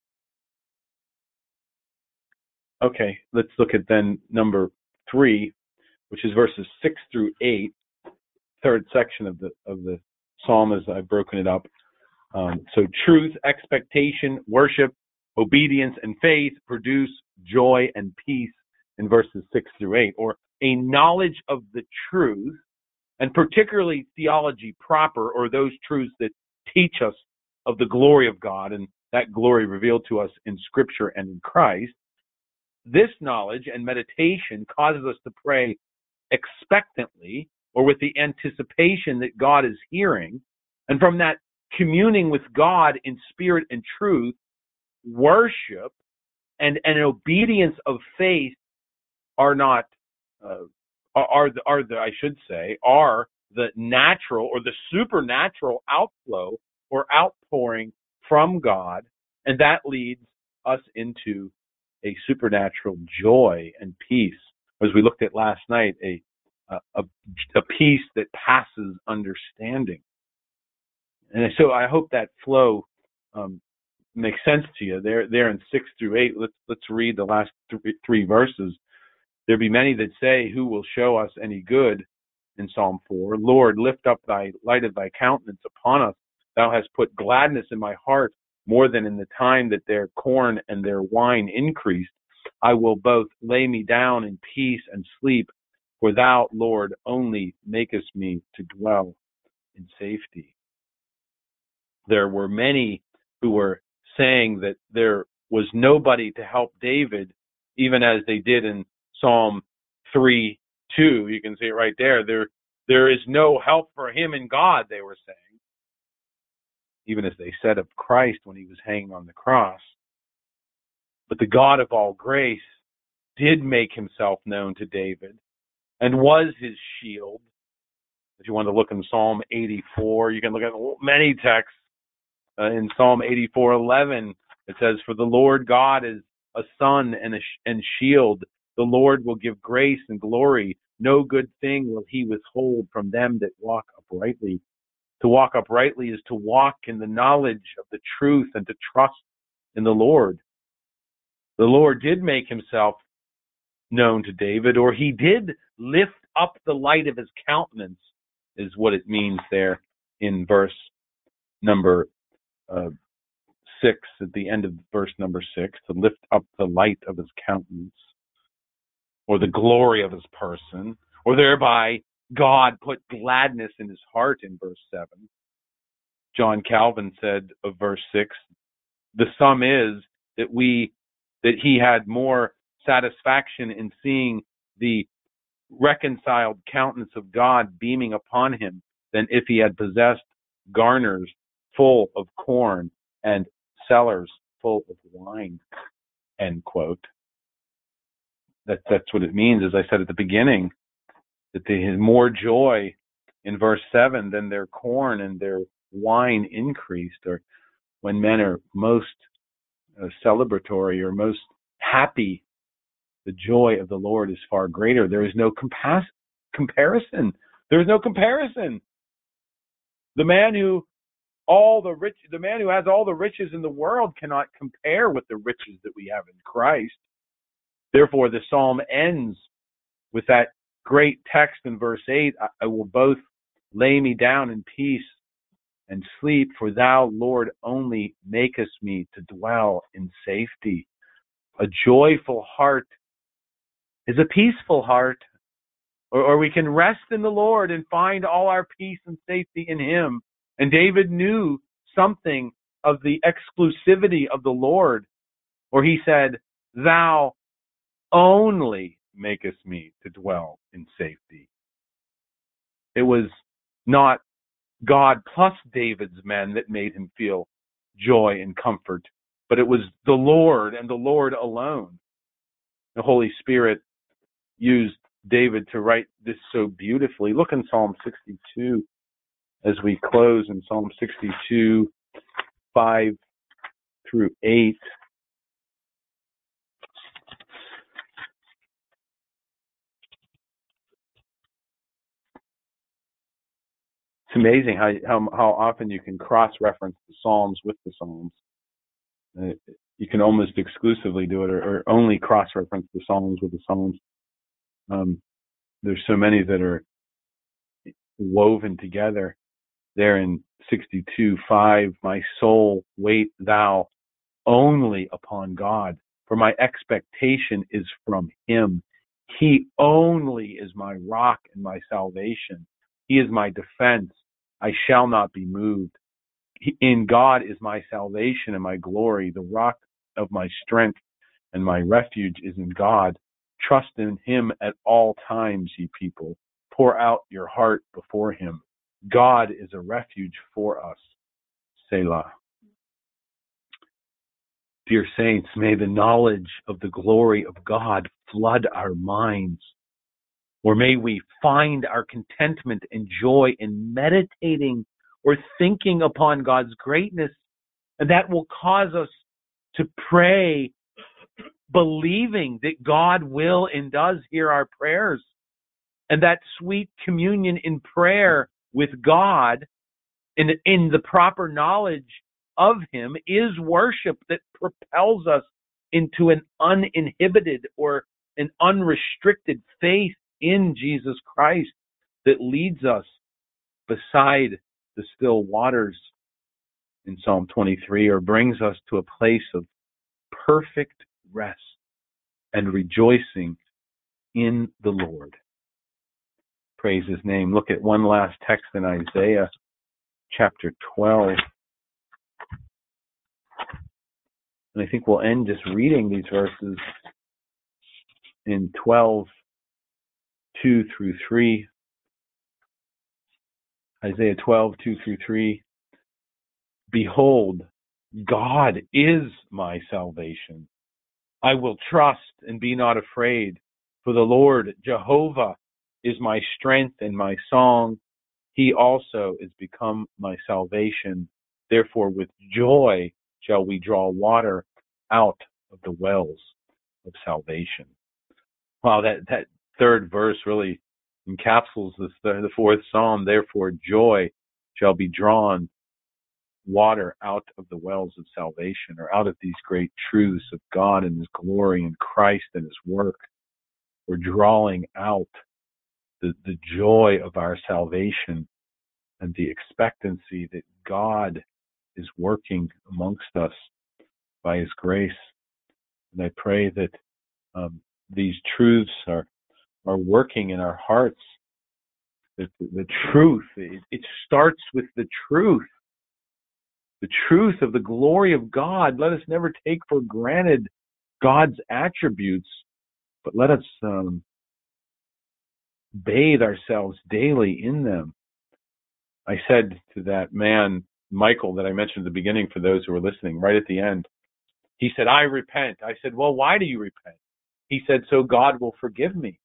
okay, let's look at then number three, which is verses six through eight, third section of the of the psalm as I've broken it up. Um, so truth, expectation, worship, obedience, and faith produce joy and peace in verses six through eight, or a knowledge of the truth, and particularly theology proper, or those truths that teach us of the glory of God and that glory revealed to us in Scripture and in Christ. This knowledge and meditation causes us to pray expectantly, or with the anticipation that God is hearing, and from that communing with God in spirit and truth, worship and an obedience of faith are not uh, are the, are the I should say are the natural or the supernatural outflow or outpouring from God, and that leads us into a supernatural joy and peace, as we looked at last night, a a, a peace that passes understanding. And so I hope that flow um, makes sense to you. There, there in six through eight. Let's let's read the last th- three verses. There be many that say, "Who will show us any good?" In Psalm four, Lord, lift up thy light of thy countenance upon us. Thou hast put gladness in my heart more than in the time that their corn and their wine increased. I will both lay me down in peace and sleep, for thou, Lord, only makest me to dwell in safety. There were many who were saying that there was nobody to help David, even as they did in Psalm three two. You can see it right there. There, there is no help for him in God, they were saying, even as they said of Christ when he was hanging on the cross. But the God of all grace did make himself known to David and was his shield. If you want to look in Psalm eighty-four, you can look at many texts. Uh, in Psalm eighty-four eleven, it says, "For the Lord God is a sun and a sh- and shield. The Lord will give grace and glory. No good thing will he withhold from them that walk uprightly." To walk uprightly is to walk in the knowledge of the truth and to trust in the Lord. The Lord did make himself known to David, or he did lift up the light of his countenance, is what it means there in verse number uh, six, at the end of verse number six, to lift up the light of his countenance, or the glory of his person, or thereby God put gladness in his heart in verse seven. John Calvin said of verse six, the sum is that we, that he had more satisfaction in seeing the reconciled countenance of God beaming upon him than if he had possessed garners full of corn and cellars full of wine, end quote. That, that's what it means, as I said at the beginning, that they had more joy in verse seven than their corn and their wine increased, or when men are most uh, celebratory or most happy, the joy of the Lord is far greater. There is no compas- comparison. There is no comparison. The man who all the rich, the man who has all the riches in the world cannot compare with the riches that we have in Christ. Therefore, the psalm ends with that great text in verse eight, I, I will both lay me down in peace and sleep, for thou, Lord, only makest me to dwell in safety. A joyful heart is a peaceful heart, or, or we can rest in the Lord and find all our peace and safety in him. And David knew something of the exclusivity of the Lord, where he said, thou only makest me to dwell in safety. It was not God plus David's men that made him feel joy and comfort, but it was the Lord and the Lord alone. The Holy Spirit used David to write this so beautifully. Look in Psalm sixty-two as we close in Psalm sixty-two, five through eight. It's amazing how how, how often you can cross-reference the Psalms with the Psalms. Uh, you can almost exclusively do it, or, or only cross-reference the Psalms with the Psalms. Um, there's so many that are woven together. There in sixty-two, five, my soul, wait thou only upon God, for my expectation is from him. He only is my rock and my salvation. He is my defense. I shall not be moved. In God is my salvation and my glory. The rock of my strength and my refuge is in God. Trust in him at all times, ye people. Pour out your heart before him. God is a refuge for us. Selah. Dear saints, may the knowledge of the glory of God flood our minds, or may we find our contentment and joy in meditating or thinking upon God's greatness, and that will cause us to pray believing that God will and does hear our prayers, and that sweet communion in prayer with God in, in the proper knowledge of him is worship that propels us into an uninhibited or an unrestricted faith in Jesus Christ that leads us beside the still waters in Psalm twenty-three, or brings us to a place of perfect rest and rejoicing in the Lord. Praise his name. Look at one last text in Isaiah chapter twelve. And I think we'll end just reading these verses in twelve, two through three. Isaiah twelve, two through three. Behold, God is my salvation. I will trust and be not afraid, for the Lord Jehovah is my strength and my song. He also is become my salvation. Therefore, with joy shall we draw water out of the wells of salvation. Wow, that, that third verse really encapsulates this, the fourth psalm. Therefore, joy shall be drawn water out of the wells of salvation, or out of these great truths of God and his glory and Christ and his work. We're drawing out the, the joy of our salvation and the expectancy that God is working amongst us by his grace. And I pray that um, these truths are are working in our hearts. That the, the truth, it, it starts with the truth. The truth of the glory of God. Let us never take for granted God's attributes, but let us um, bathe ourselves daily in them. I said to that man, Michael, that I mentioned at the beginning for those who are listening, right at the end, he said, I repent. I said, well, why do you repent? He said, so God will forgive me.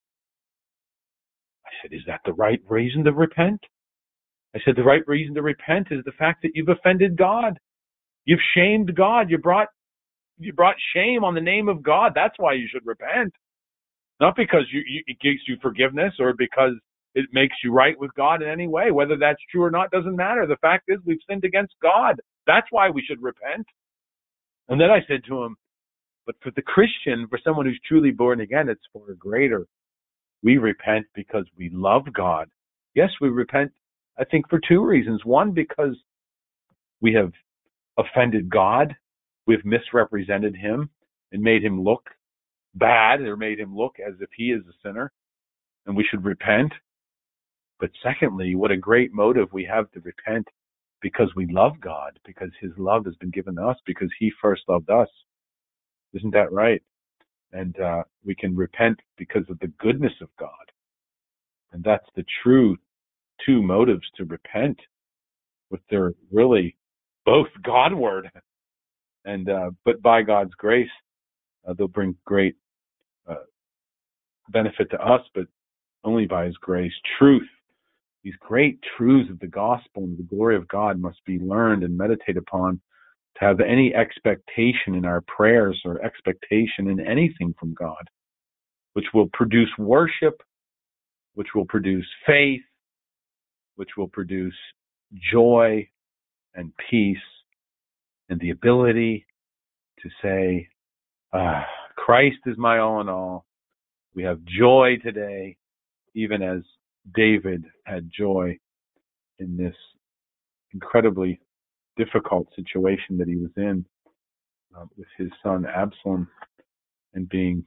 I said, is that the right reason to repent? I said, the right reason to repent is the fact that you've offended God. You've shamed God. You brought you brought shame on the name of God. That's why you should repent. Not because you, you, it gives you forgiveness or because it makes you right with God in any way. Whether that's true or not doesn't matter. The fact is we've sinned against God. That's why we should repent. And then I said to him, but for the Christian, for someone who's truly born again, it's far greater. We repent because we love God. Yes, we repent, I think, for two reasons. One, because we have offended God. We've misrepresented him and made him look bad or made him look as if he is a sinner, and we should repent. But secondly, what a great motive we have to repent, because we love God, because his love has been given to us, because he first loved us. Isn't that right? And uh, we can repent because of the goodness of God. And that's the true two motives to repent, with their really both Godward. And uh, but by God's grace, uh, they'll bring great uh, benefit to us, but only by his grace. Truth, these great truths of the gospel and the glory of God must be learned and meditated upon to have any expectation in our prayers or expectation in anything from God, which will produce worship, which will produce faith, which will produce joy and peace and the ability to say, ah, Christ is my all in all. We have joy today, even as David had joy in this incredibly difficult situation that he was in uh, with his son Absalom and being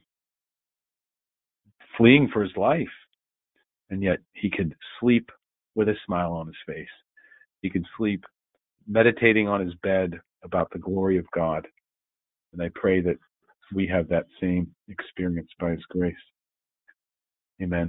fleeing for his life. And yet he could sleep with a smile on his face. He could sleep meditating on his bed about the glory of God. And I pray that we have that same experience by his grace. Amen.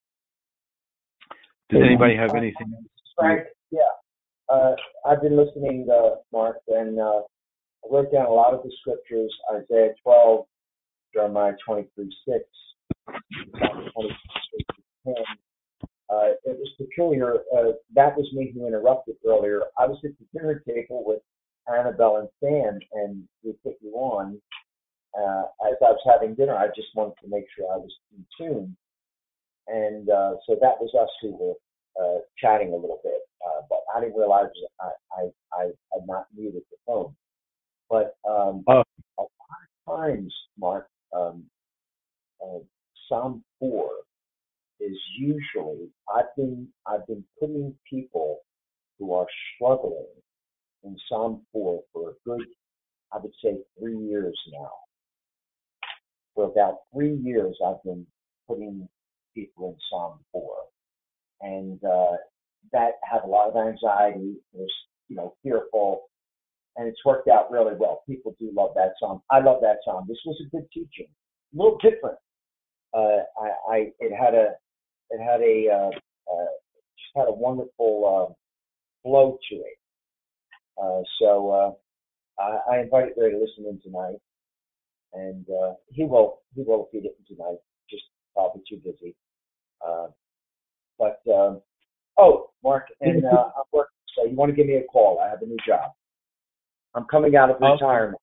Does anybody have anything else? Frank, yeah. Uh, I've been listening, uh, Mark, and uh, I wrote down a lot of the scriptures, Isaiah twelve, Jeremiah twenty-three six, twenty-three ten. Uh, it was peculiar. Uh, that was me who interrupted earlier. I was at the dinner table with Annabelle and Sam, and we put you on. Uh, as I was having dinner, I just wanted to make sure I was in tune. And uh, so that was us who were uh, chatting a little bit. Uh, but I didn't realize I, I, I had not muted the phone. But um, oh. a lot of times, Mark, um, uh, Psalm four is usually, I've been, I've been putting people who are struggling in Psalm four for a good, I would say, three years now. For about three years, I've been putting people in Psalm four. And uh, that had a lot of anxiety, was, you know, fearful, and it's worked out really well. People do love that psalm. I love that psalm. This was a good teaching, a little different. Uh, I, I, it had a, it had a, uh, uh, just had a wonderful uh, flow to it. Uh, so uh, I, I invited Ray to listen in tonight, and uh, he will, he will if he didn't tonight. Just probably too busy. Uh, but um, oh, Mark, and uh, I'm working. So you want to give me a call? I have a new job. I'm coming out of Okay. retirement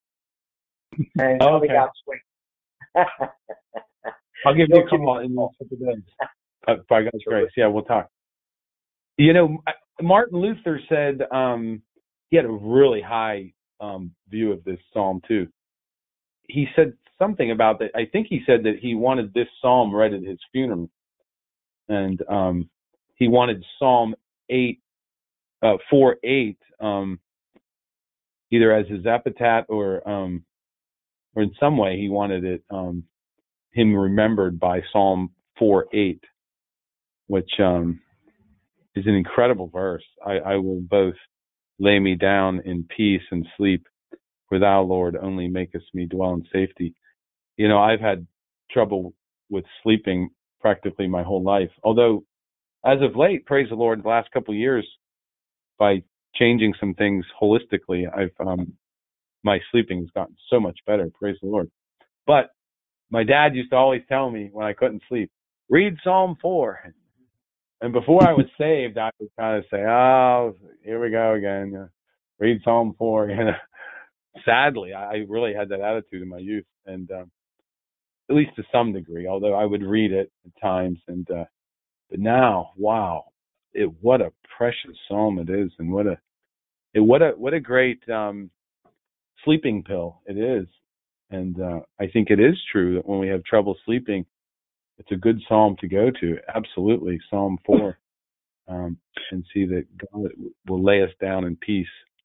and coming Okay. out swinging. I'll give you a call in a couple of days. Uh, by God's grace, yeah, we'll talk. You know, Martin Luther said um, he had a really high um, view of this psalm too. He said something about that. I think he said that he wanted this psalm read at his funeral, and um, he wanted Psalm eight, uh, four eight, um, either as his epitaph or um, or in some way he wanted it um, him remembered by Psalm four eight, which um, is an incredible verse. I, I will both lay me down in peace and sleep, For thou, Lord, only makest me dwell in safety. You know, I've had trouble with sleeping practically my whole life. Although, as of late, praise the Lord, the last couple of years, by changing some things holistically, I've um, my sleeping has gotten so much better. Praise the Lord. But my dad used to always tell me when I couldn't sleep, read Psalm four. And before I was saved, I would kind of say, oh, here we go again. Uh, read Psalm four. You know, sadly, I really had that attitude in my youth, and um, at least to some degree, although I would read it at times. And uh, but now, wow, it what a precious psalm it is, and what a it, what a what a great um, sleeping pill it is. And uh, I think it is true that when we have trouble sleeping, it's a good psalm to go to. Absolutely, Psalm four, um, and see that God will lay us down in peace.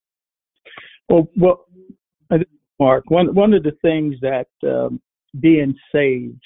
Well, well, I think, Mark, one one of the things that um, being saved,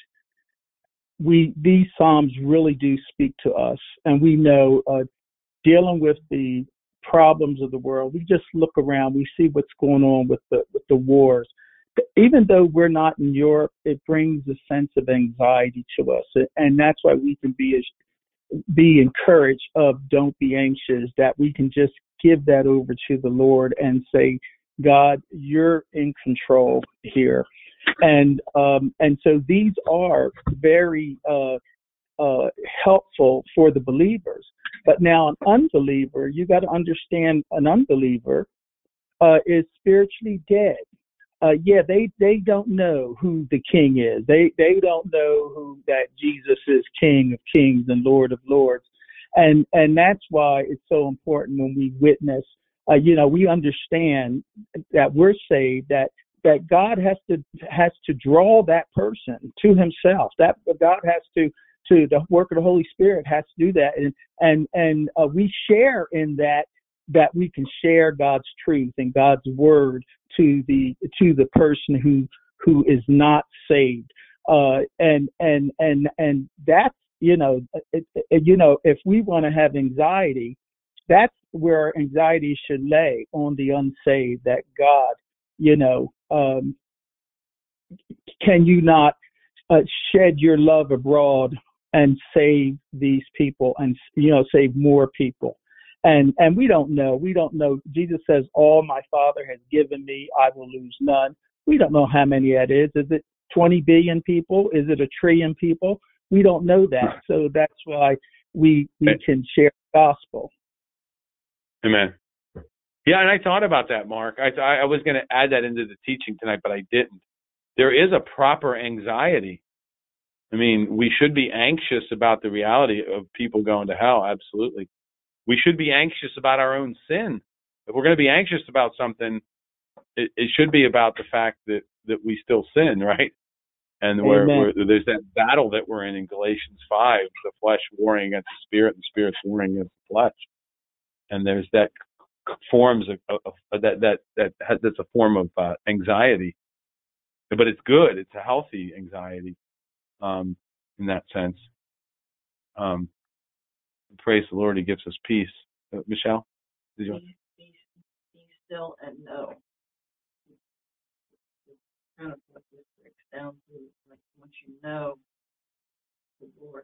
we these psalms really do speak to us, and we know uh, dealing with the problems of the world. We just look around, we see what's going on with the with the wars. Even though we're not in Europe, it brings a sense of anxiety to us, and that's why we can be be encouraged of don't be anxious. That we can just give that over to the Lord and say, God, you're in control here, and um, and so these are very uh, uh, helpful for the believers. But now, an unbeliever, you got to understand, an unbeliever uh, is spiritually dead. Uh, yeah, they, they don't know who the King is. They they don't know who that Jesus is, King of Kings and Lord of Lords, and and that's why it's so important when we witness. Uh, you know, we understand that we're saved. That that God has to has to draw that person to Himself. That God has to to the work of the Holy Spirit has to do that, and and and uh, we share in that. That we can share God's truth and God's word to the to the person who who is not saved, uh, and and and and that's you know it, it, you know if we want to have anxiety, that's where anxiety should lay, on the unsaved. That God, you know, um, can you not uh, shed your love abroad and save these people, and you know save more people. And and we don't know. We don't know. Jesus says, all my Father has given me, I will lose none. We don't know how many that is. Is it twenty billion people? Is it a trillion people? We don't know that. So that's why we we can share the gospel. Amen. Yeah, and I thought about that, Mark. I I was going to add that into the teaching tonight, but I didn't. There is a proper anxiety. I mean, we should be anxious about the reality of people going to hell, absolutely. We should be anxious about our own sin. If we're going to be anxious about something, it, it should be about the fact that, that we still sin, right? And we're, we're, there's that battle that we're in in Galatians five, the flesh warring against the spirit, and the spirit's warring against the flesh. And there's that forms of, of, of that that that has, that's a form of uh, anxiety, but it's good. It's a healthy anxiety um, in that sense. Um, praise the Lord, He gives us peace. Uh, Michelle, did you? Be, be, be still and know. Kind of what this breaks down to, like once you know the Lord,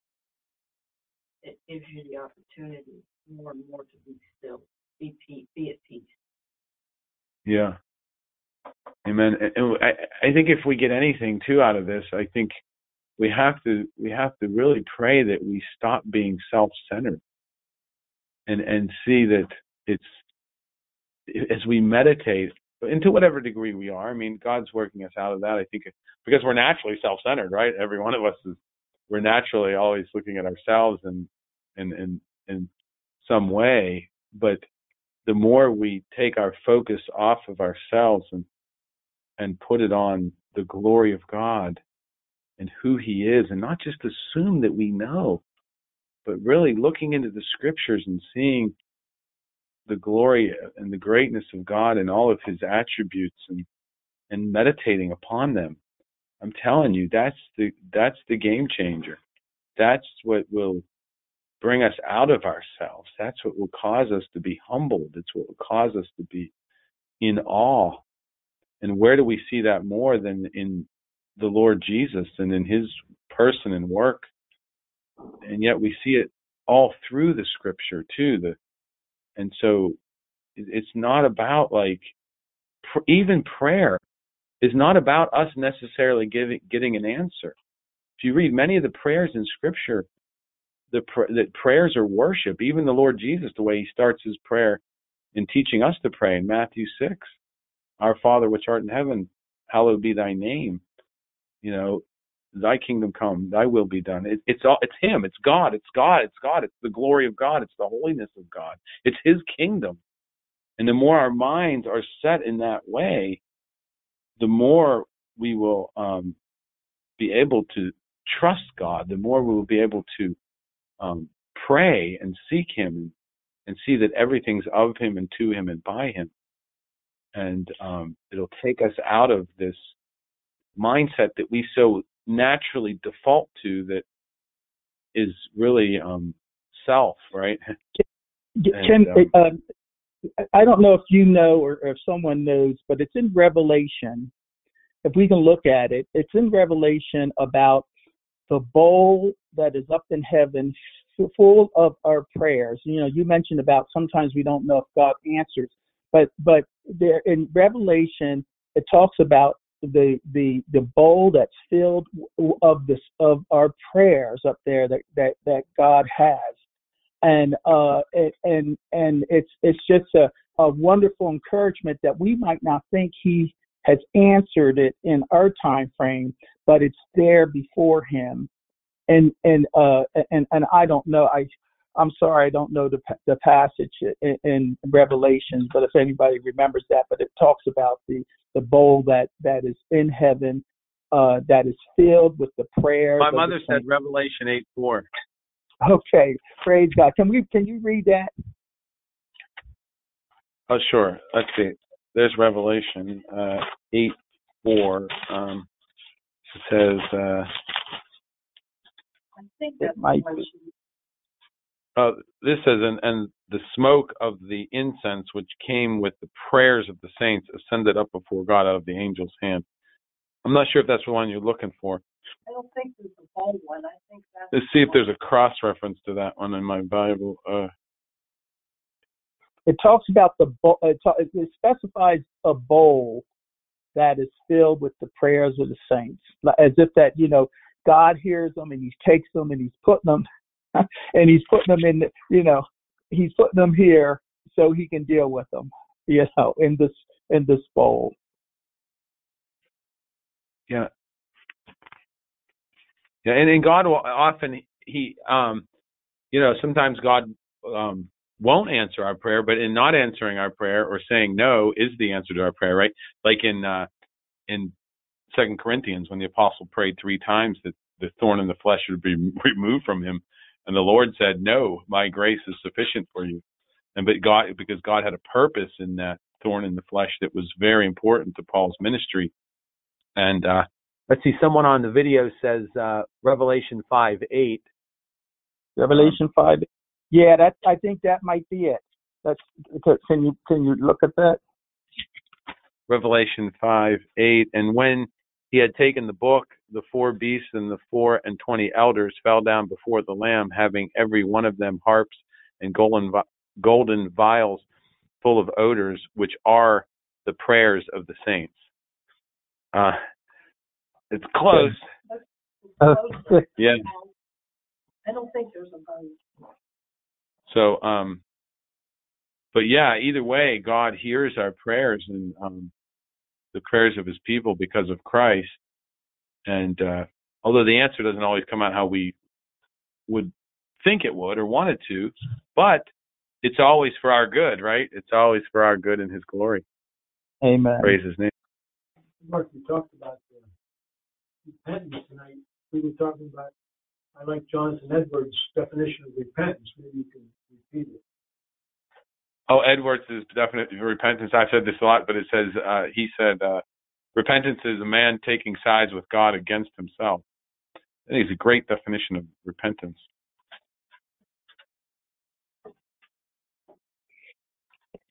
it gives you the opportunity more and more to be still, be peace, be at peace. Yeah. Amen. And I, I think if we get anything too out of this, I think we have to we have to really pray that we stop being self-centered, and and see that it's as we meditate, and to whatever degree we are. I mean, God's working us out of that. I think because we're naturally self-centered, right? Every one of us is. We're naturally always looking at ourselves in in in, in some way, but the more we take our focus off of ourselves and and put it on the glory of God and who He is, and not just assume that we know, but really looking into the scriptures and seeing the glory and the greatness of God and all of His attributes, and and meditating upon them. I'm telling you, that's the that's the game changer. That's what will bring us out of ourselves. That's what will cause us to be humbled. It's what will cause us to be in awe And where do we see that more than in the Lord Jesus and in his person and work? And yet we see it all through the scripture too. The, and so it's not about like, pr- even prayer is not about us necessarily giving, getting an answer. If you read many of the prayers in scripture, the pr- that prayers are worship. Even the Lord Jesus, the way he starts his prayer in teaching us to pray in Matthew six, our Father which art in heaven, hallowed be thy name. You know, thy kingdom come, thy will be done. It, it's all, it's him, it's God, it's God, it's God, it's the glory of God, it's the holiness of God, it's his kingdom. And the more our minds are set in that way, the more we will um, be able to trust God, the more we will be able to um, pray and seek him and see that everything's of him and to him and by him. And um, it'll take us out of this mindset that we so naturally default to that is really um, self, right? Can, And, um, uh, I don't know if you know or if someone knows, but it's in Revelation. If we can look at it, it's in Revelation about the bowl that is up in heaven full of our prayers. You know, you mentioned about sometimes we don't know if God answers, but but there in Revelation it talks about the the the bowl that's filled of this of our prayers up there that that that God has. And uh it, and and it's it's just a, a wonderful encouragement that we might not think he has answered it in our time frame, but it's there before him. And and uh and and I don't know. I I'm sorry I don't know the the passage in, in Revelations, but if anybody remembers that, but it talks about the the bowl that that is in heaven, uh that is filled with the prayers. my mother said Revelation eight four. Okay, praise God. Can we? Can you read that? Oh, sure. Let's see. There's Revelation uh, eight four. Um, it says, uh, I think It that's might what be. she- uh, this says, and, and the smoke of the incense which came with the prayers of the saints ascended up before God out of the angel's hand. I'm not sure if that's the one you're looking for. I don't think there's a bold one. I think that's. Let's see if there's a cross reference to that one in my Bible. Uh, It talks about the bowl. It, ta- it specifies a bowl that is filled with the prayers of the saints, Like- as if that you know God hears them and He takes them and He's putting them, and He's putting them in. The, you know, He's putting them here so He can deal with them. You know, in this in this bowl. yeah. Yeah, and, and God will often, he, um, you know, sometimes God um, won't answer our prayer, but in not answering our prayer or saying no is the answer to our prayer, right? Like in uh, in Second Corinthians, when the apostle prayed three times that the thorn in the flesh would be removed from him, and the Lord said, "No, my grace is sufficient for you." And but God, because God had a purpose in that thorn in the flesh that was very important to Paul's ministry. And uh, let's see, someone on the video says uh, Revelation five eight. Revelation um, five. Yeah, that I think that might be it. That's can you can you look at that? Revelation five eight. And when he had taken the book, the four beasts and the four and twenty elders fell down before the Lamb, having every one of them harps and golden golden vials full of odors, which are the prayers of the saints. Uh, it's close. Uh, yeah. I don't think there's a bold. So, um, but yeah, either way, God hears our prayers and um, the prayers of his people because of Christ. And uh, although the answer doesn't always come out how we would think it would or want it to, but it's always for our good, right? It's always for our good and his glory. Amen. Praise his name. Mark, you talked about the repentance, and I, we were talking about, I like Jonathan Edwards' definition of repentance. Maybe you can repeat it. Oh, Edwards is definitely repentance. I've said this a lot, but it says, uh, he said, uh, repentance is a man taking sides with God against himself. I think it's a great definition of repentance.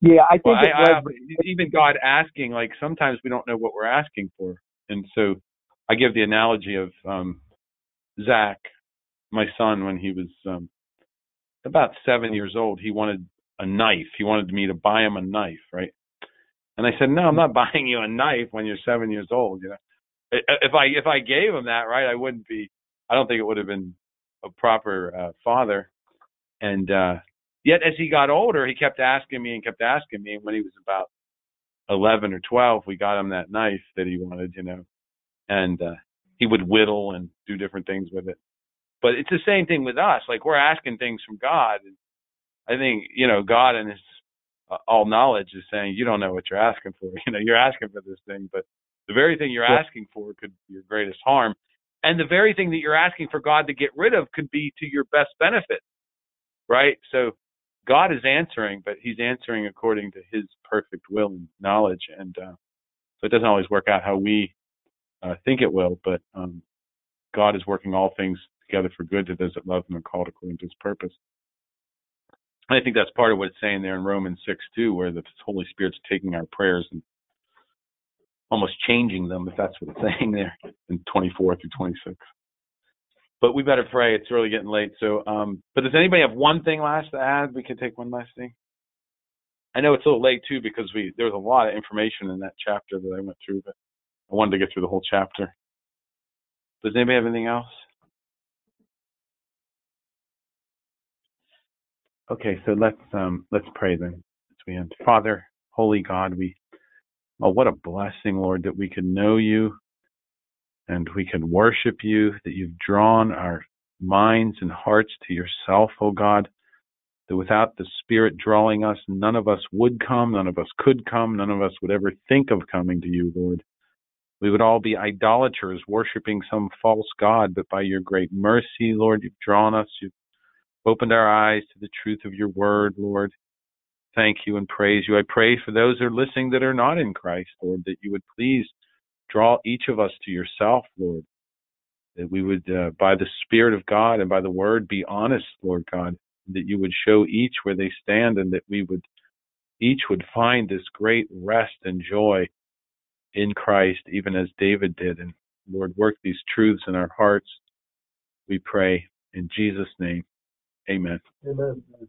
Yeah, I think Well, I, it I, was. even God asking, like sometimes we don't know what we're asking for, and so I give the analogy of um, Zach, my son, when he was um, about seven years old. He wanted a knife. He wanted me to buy him a knife, right? And I said, no, I'm not buying you a knife when you're seven years old. You know, if I if I gave him that, right, I wouldn't be. I don't think it would have been a proper uh, father. And uh, yet, as he got older, he kept asking me and kept asking me. And when he was about eleven or twelve, we got him that knife that he wanted, you know, and uh, he would whittle and do different things with it. But it's the same thing with us. Like, we're asking things from God. And I think, you know, God in his uh, all knowledge is saying, you don't know what you're asking for. You know, you're asking for this thing, but the very thing you're Yeah. asking for could be your greatest harm. And the very thing that you're asking for God to get rid of could be to your best benefit, right? So God is answering, but he's answering according to his perfect will and knowledge. And uh, so it doesn't always work out how we uh, think it will, but um, God is working all things together for good to those that love him and called according to his purpose. And I think that's part of what it's saying there in Romans six two, where the Holy Spirit's taking our prayers and almost changing them, if that's what it's saying there in twenty-four through twenty-six. But we better pray. It's really getting late. So, um, but does anybody have one thing last to add? We could take one last thing. I know it's a little late too because we there was a lot of information in that chapter that I went through, but I wanted to get through the whole chapter. Does anybody have anything else? Okay, so let's um, let's pray then as we end. Father, holy God, we oh what a blessing, Lord, that we can know you and we can worship you. That you've drawn our minds and hearts to yourself, oh God. That without the Spirit drawing us, none of us would come, none of us could come, none of us would ever think of coming to you, Lord. We would all be idolaters, worshiping some false god, but by your great mercy, Lord, you've drawn us, you've opened our eyes to the truth of your word, Lord. Thank you and praise you. I pray for those that are listening that are not in Christ, Lord, that you would please draw each of us to yourself, Lord. That we would, uh, by the Spirit of God and by the word, be honest, Lord God. That you would show each where they stand and that we would, each would find this great rest and joy in Christ, even as David did. And Lord, work these truths in our hearts, we pray. In Jesus' name, amen. Amen.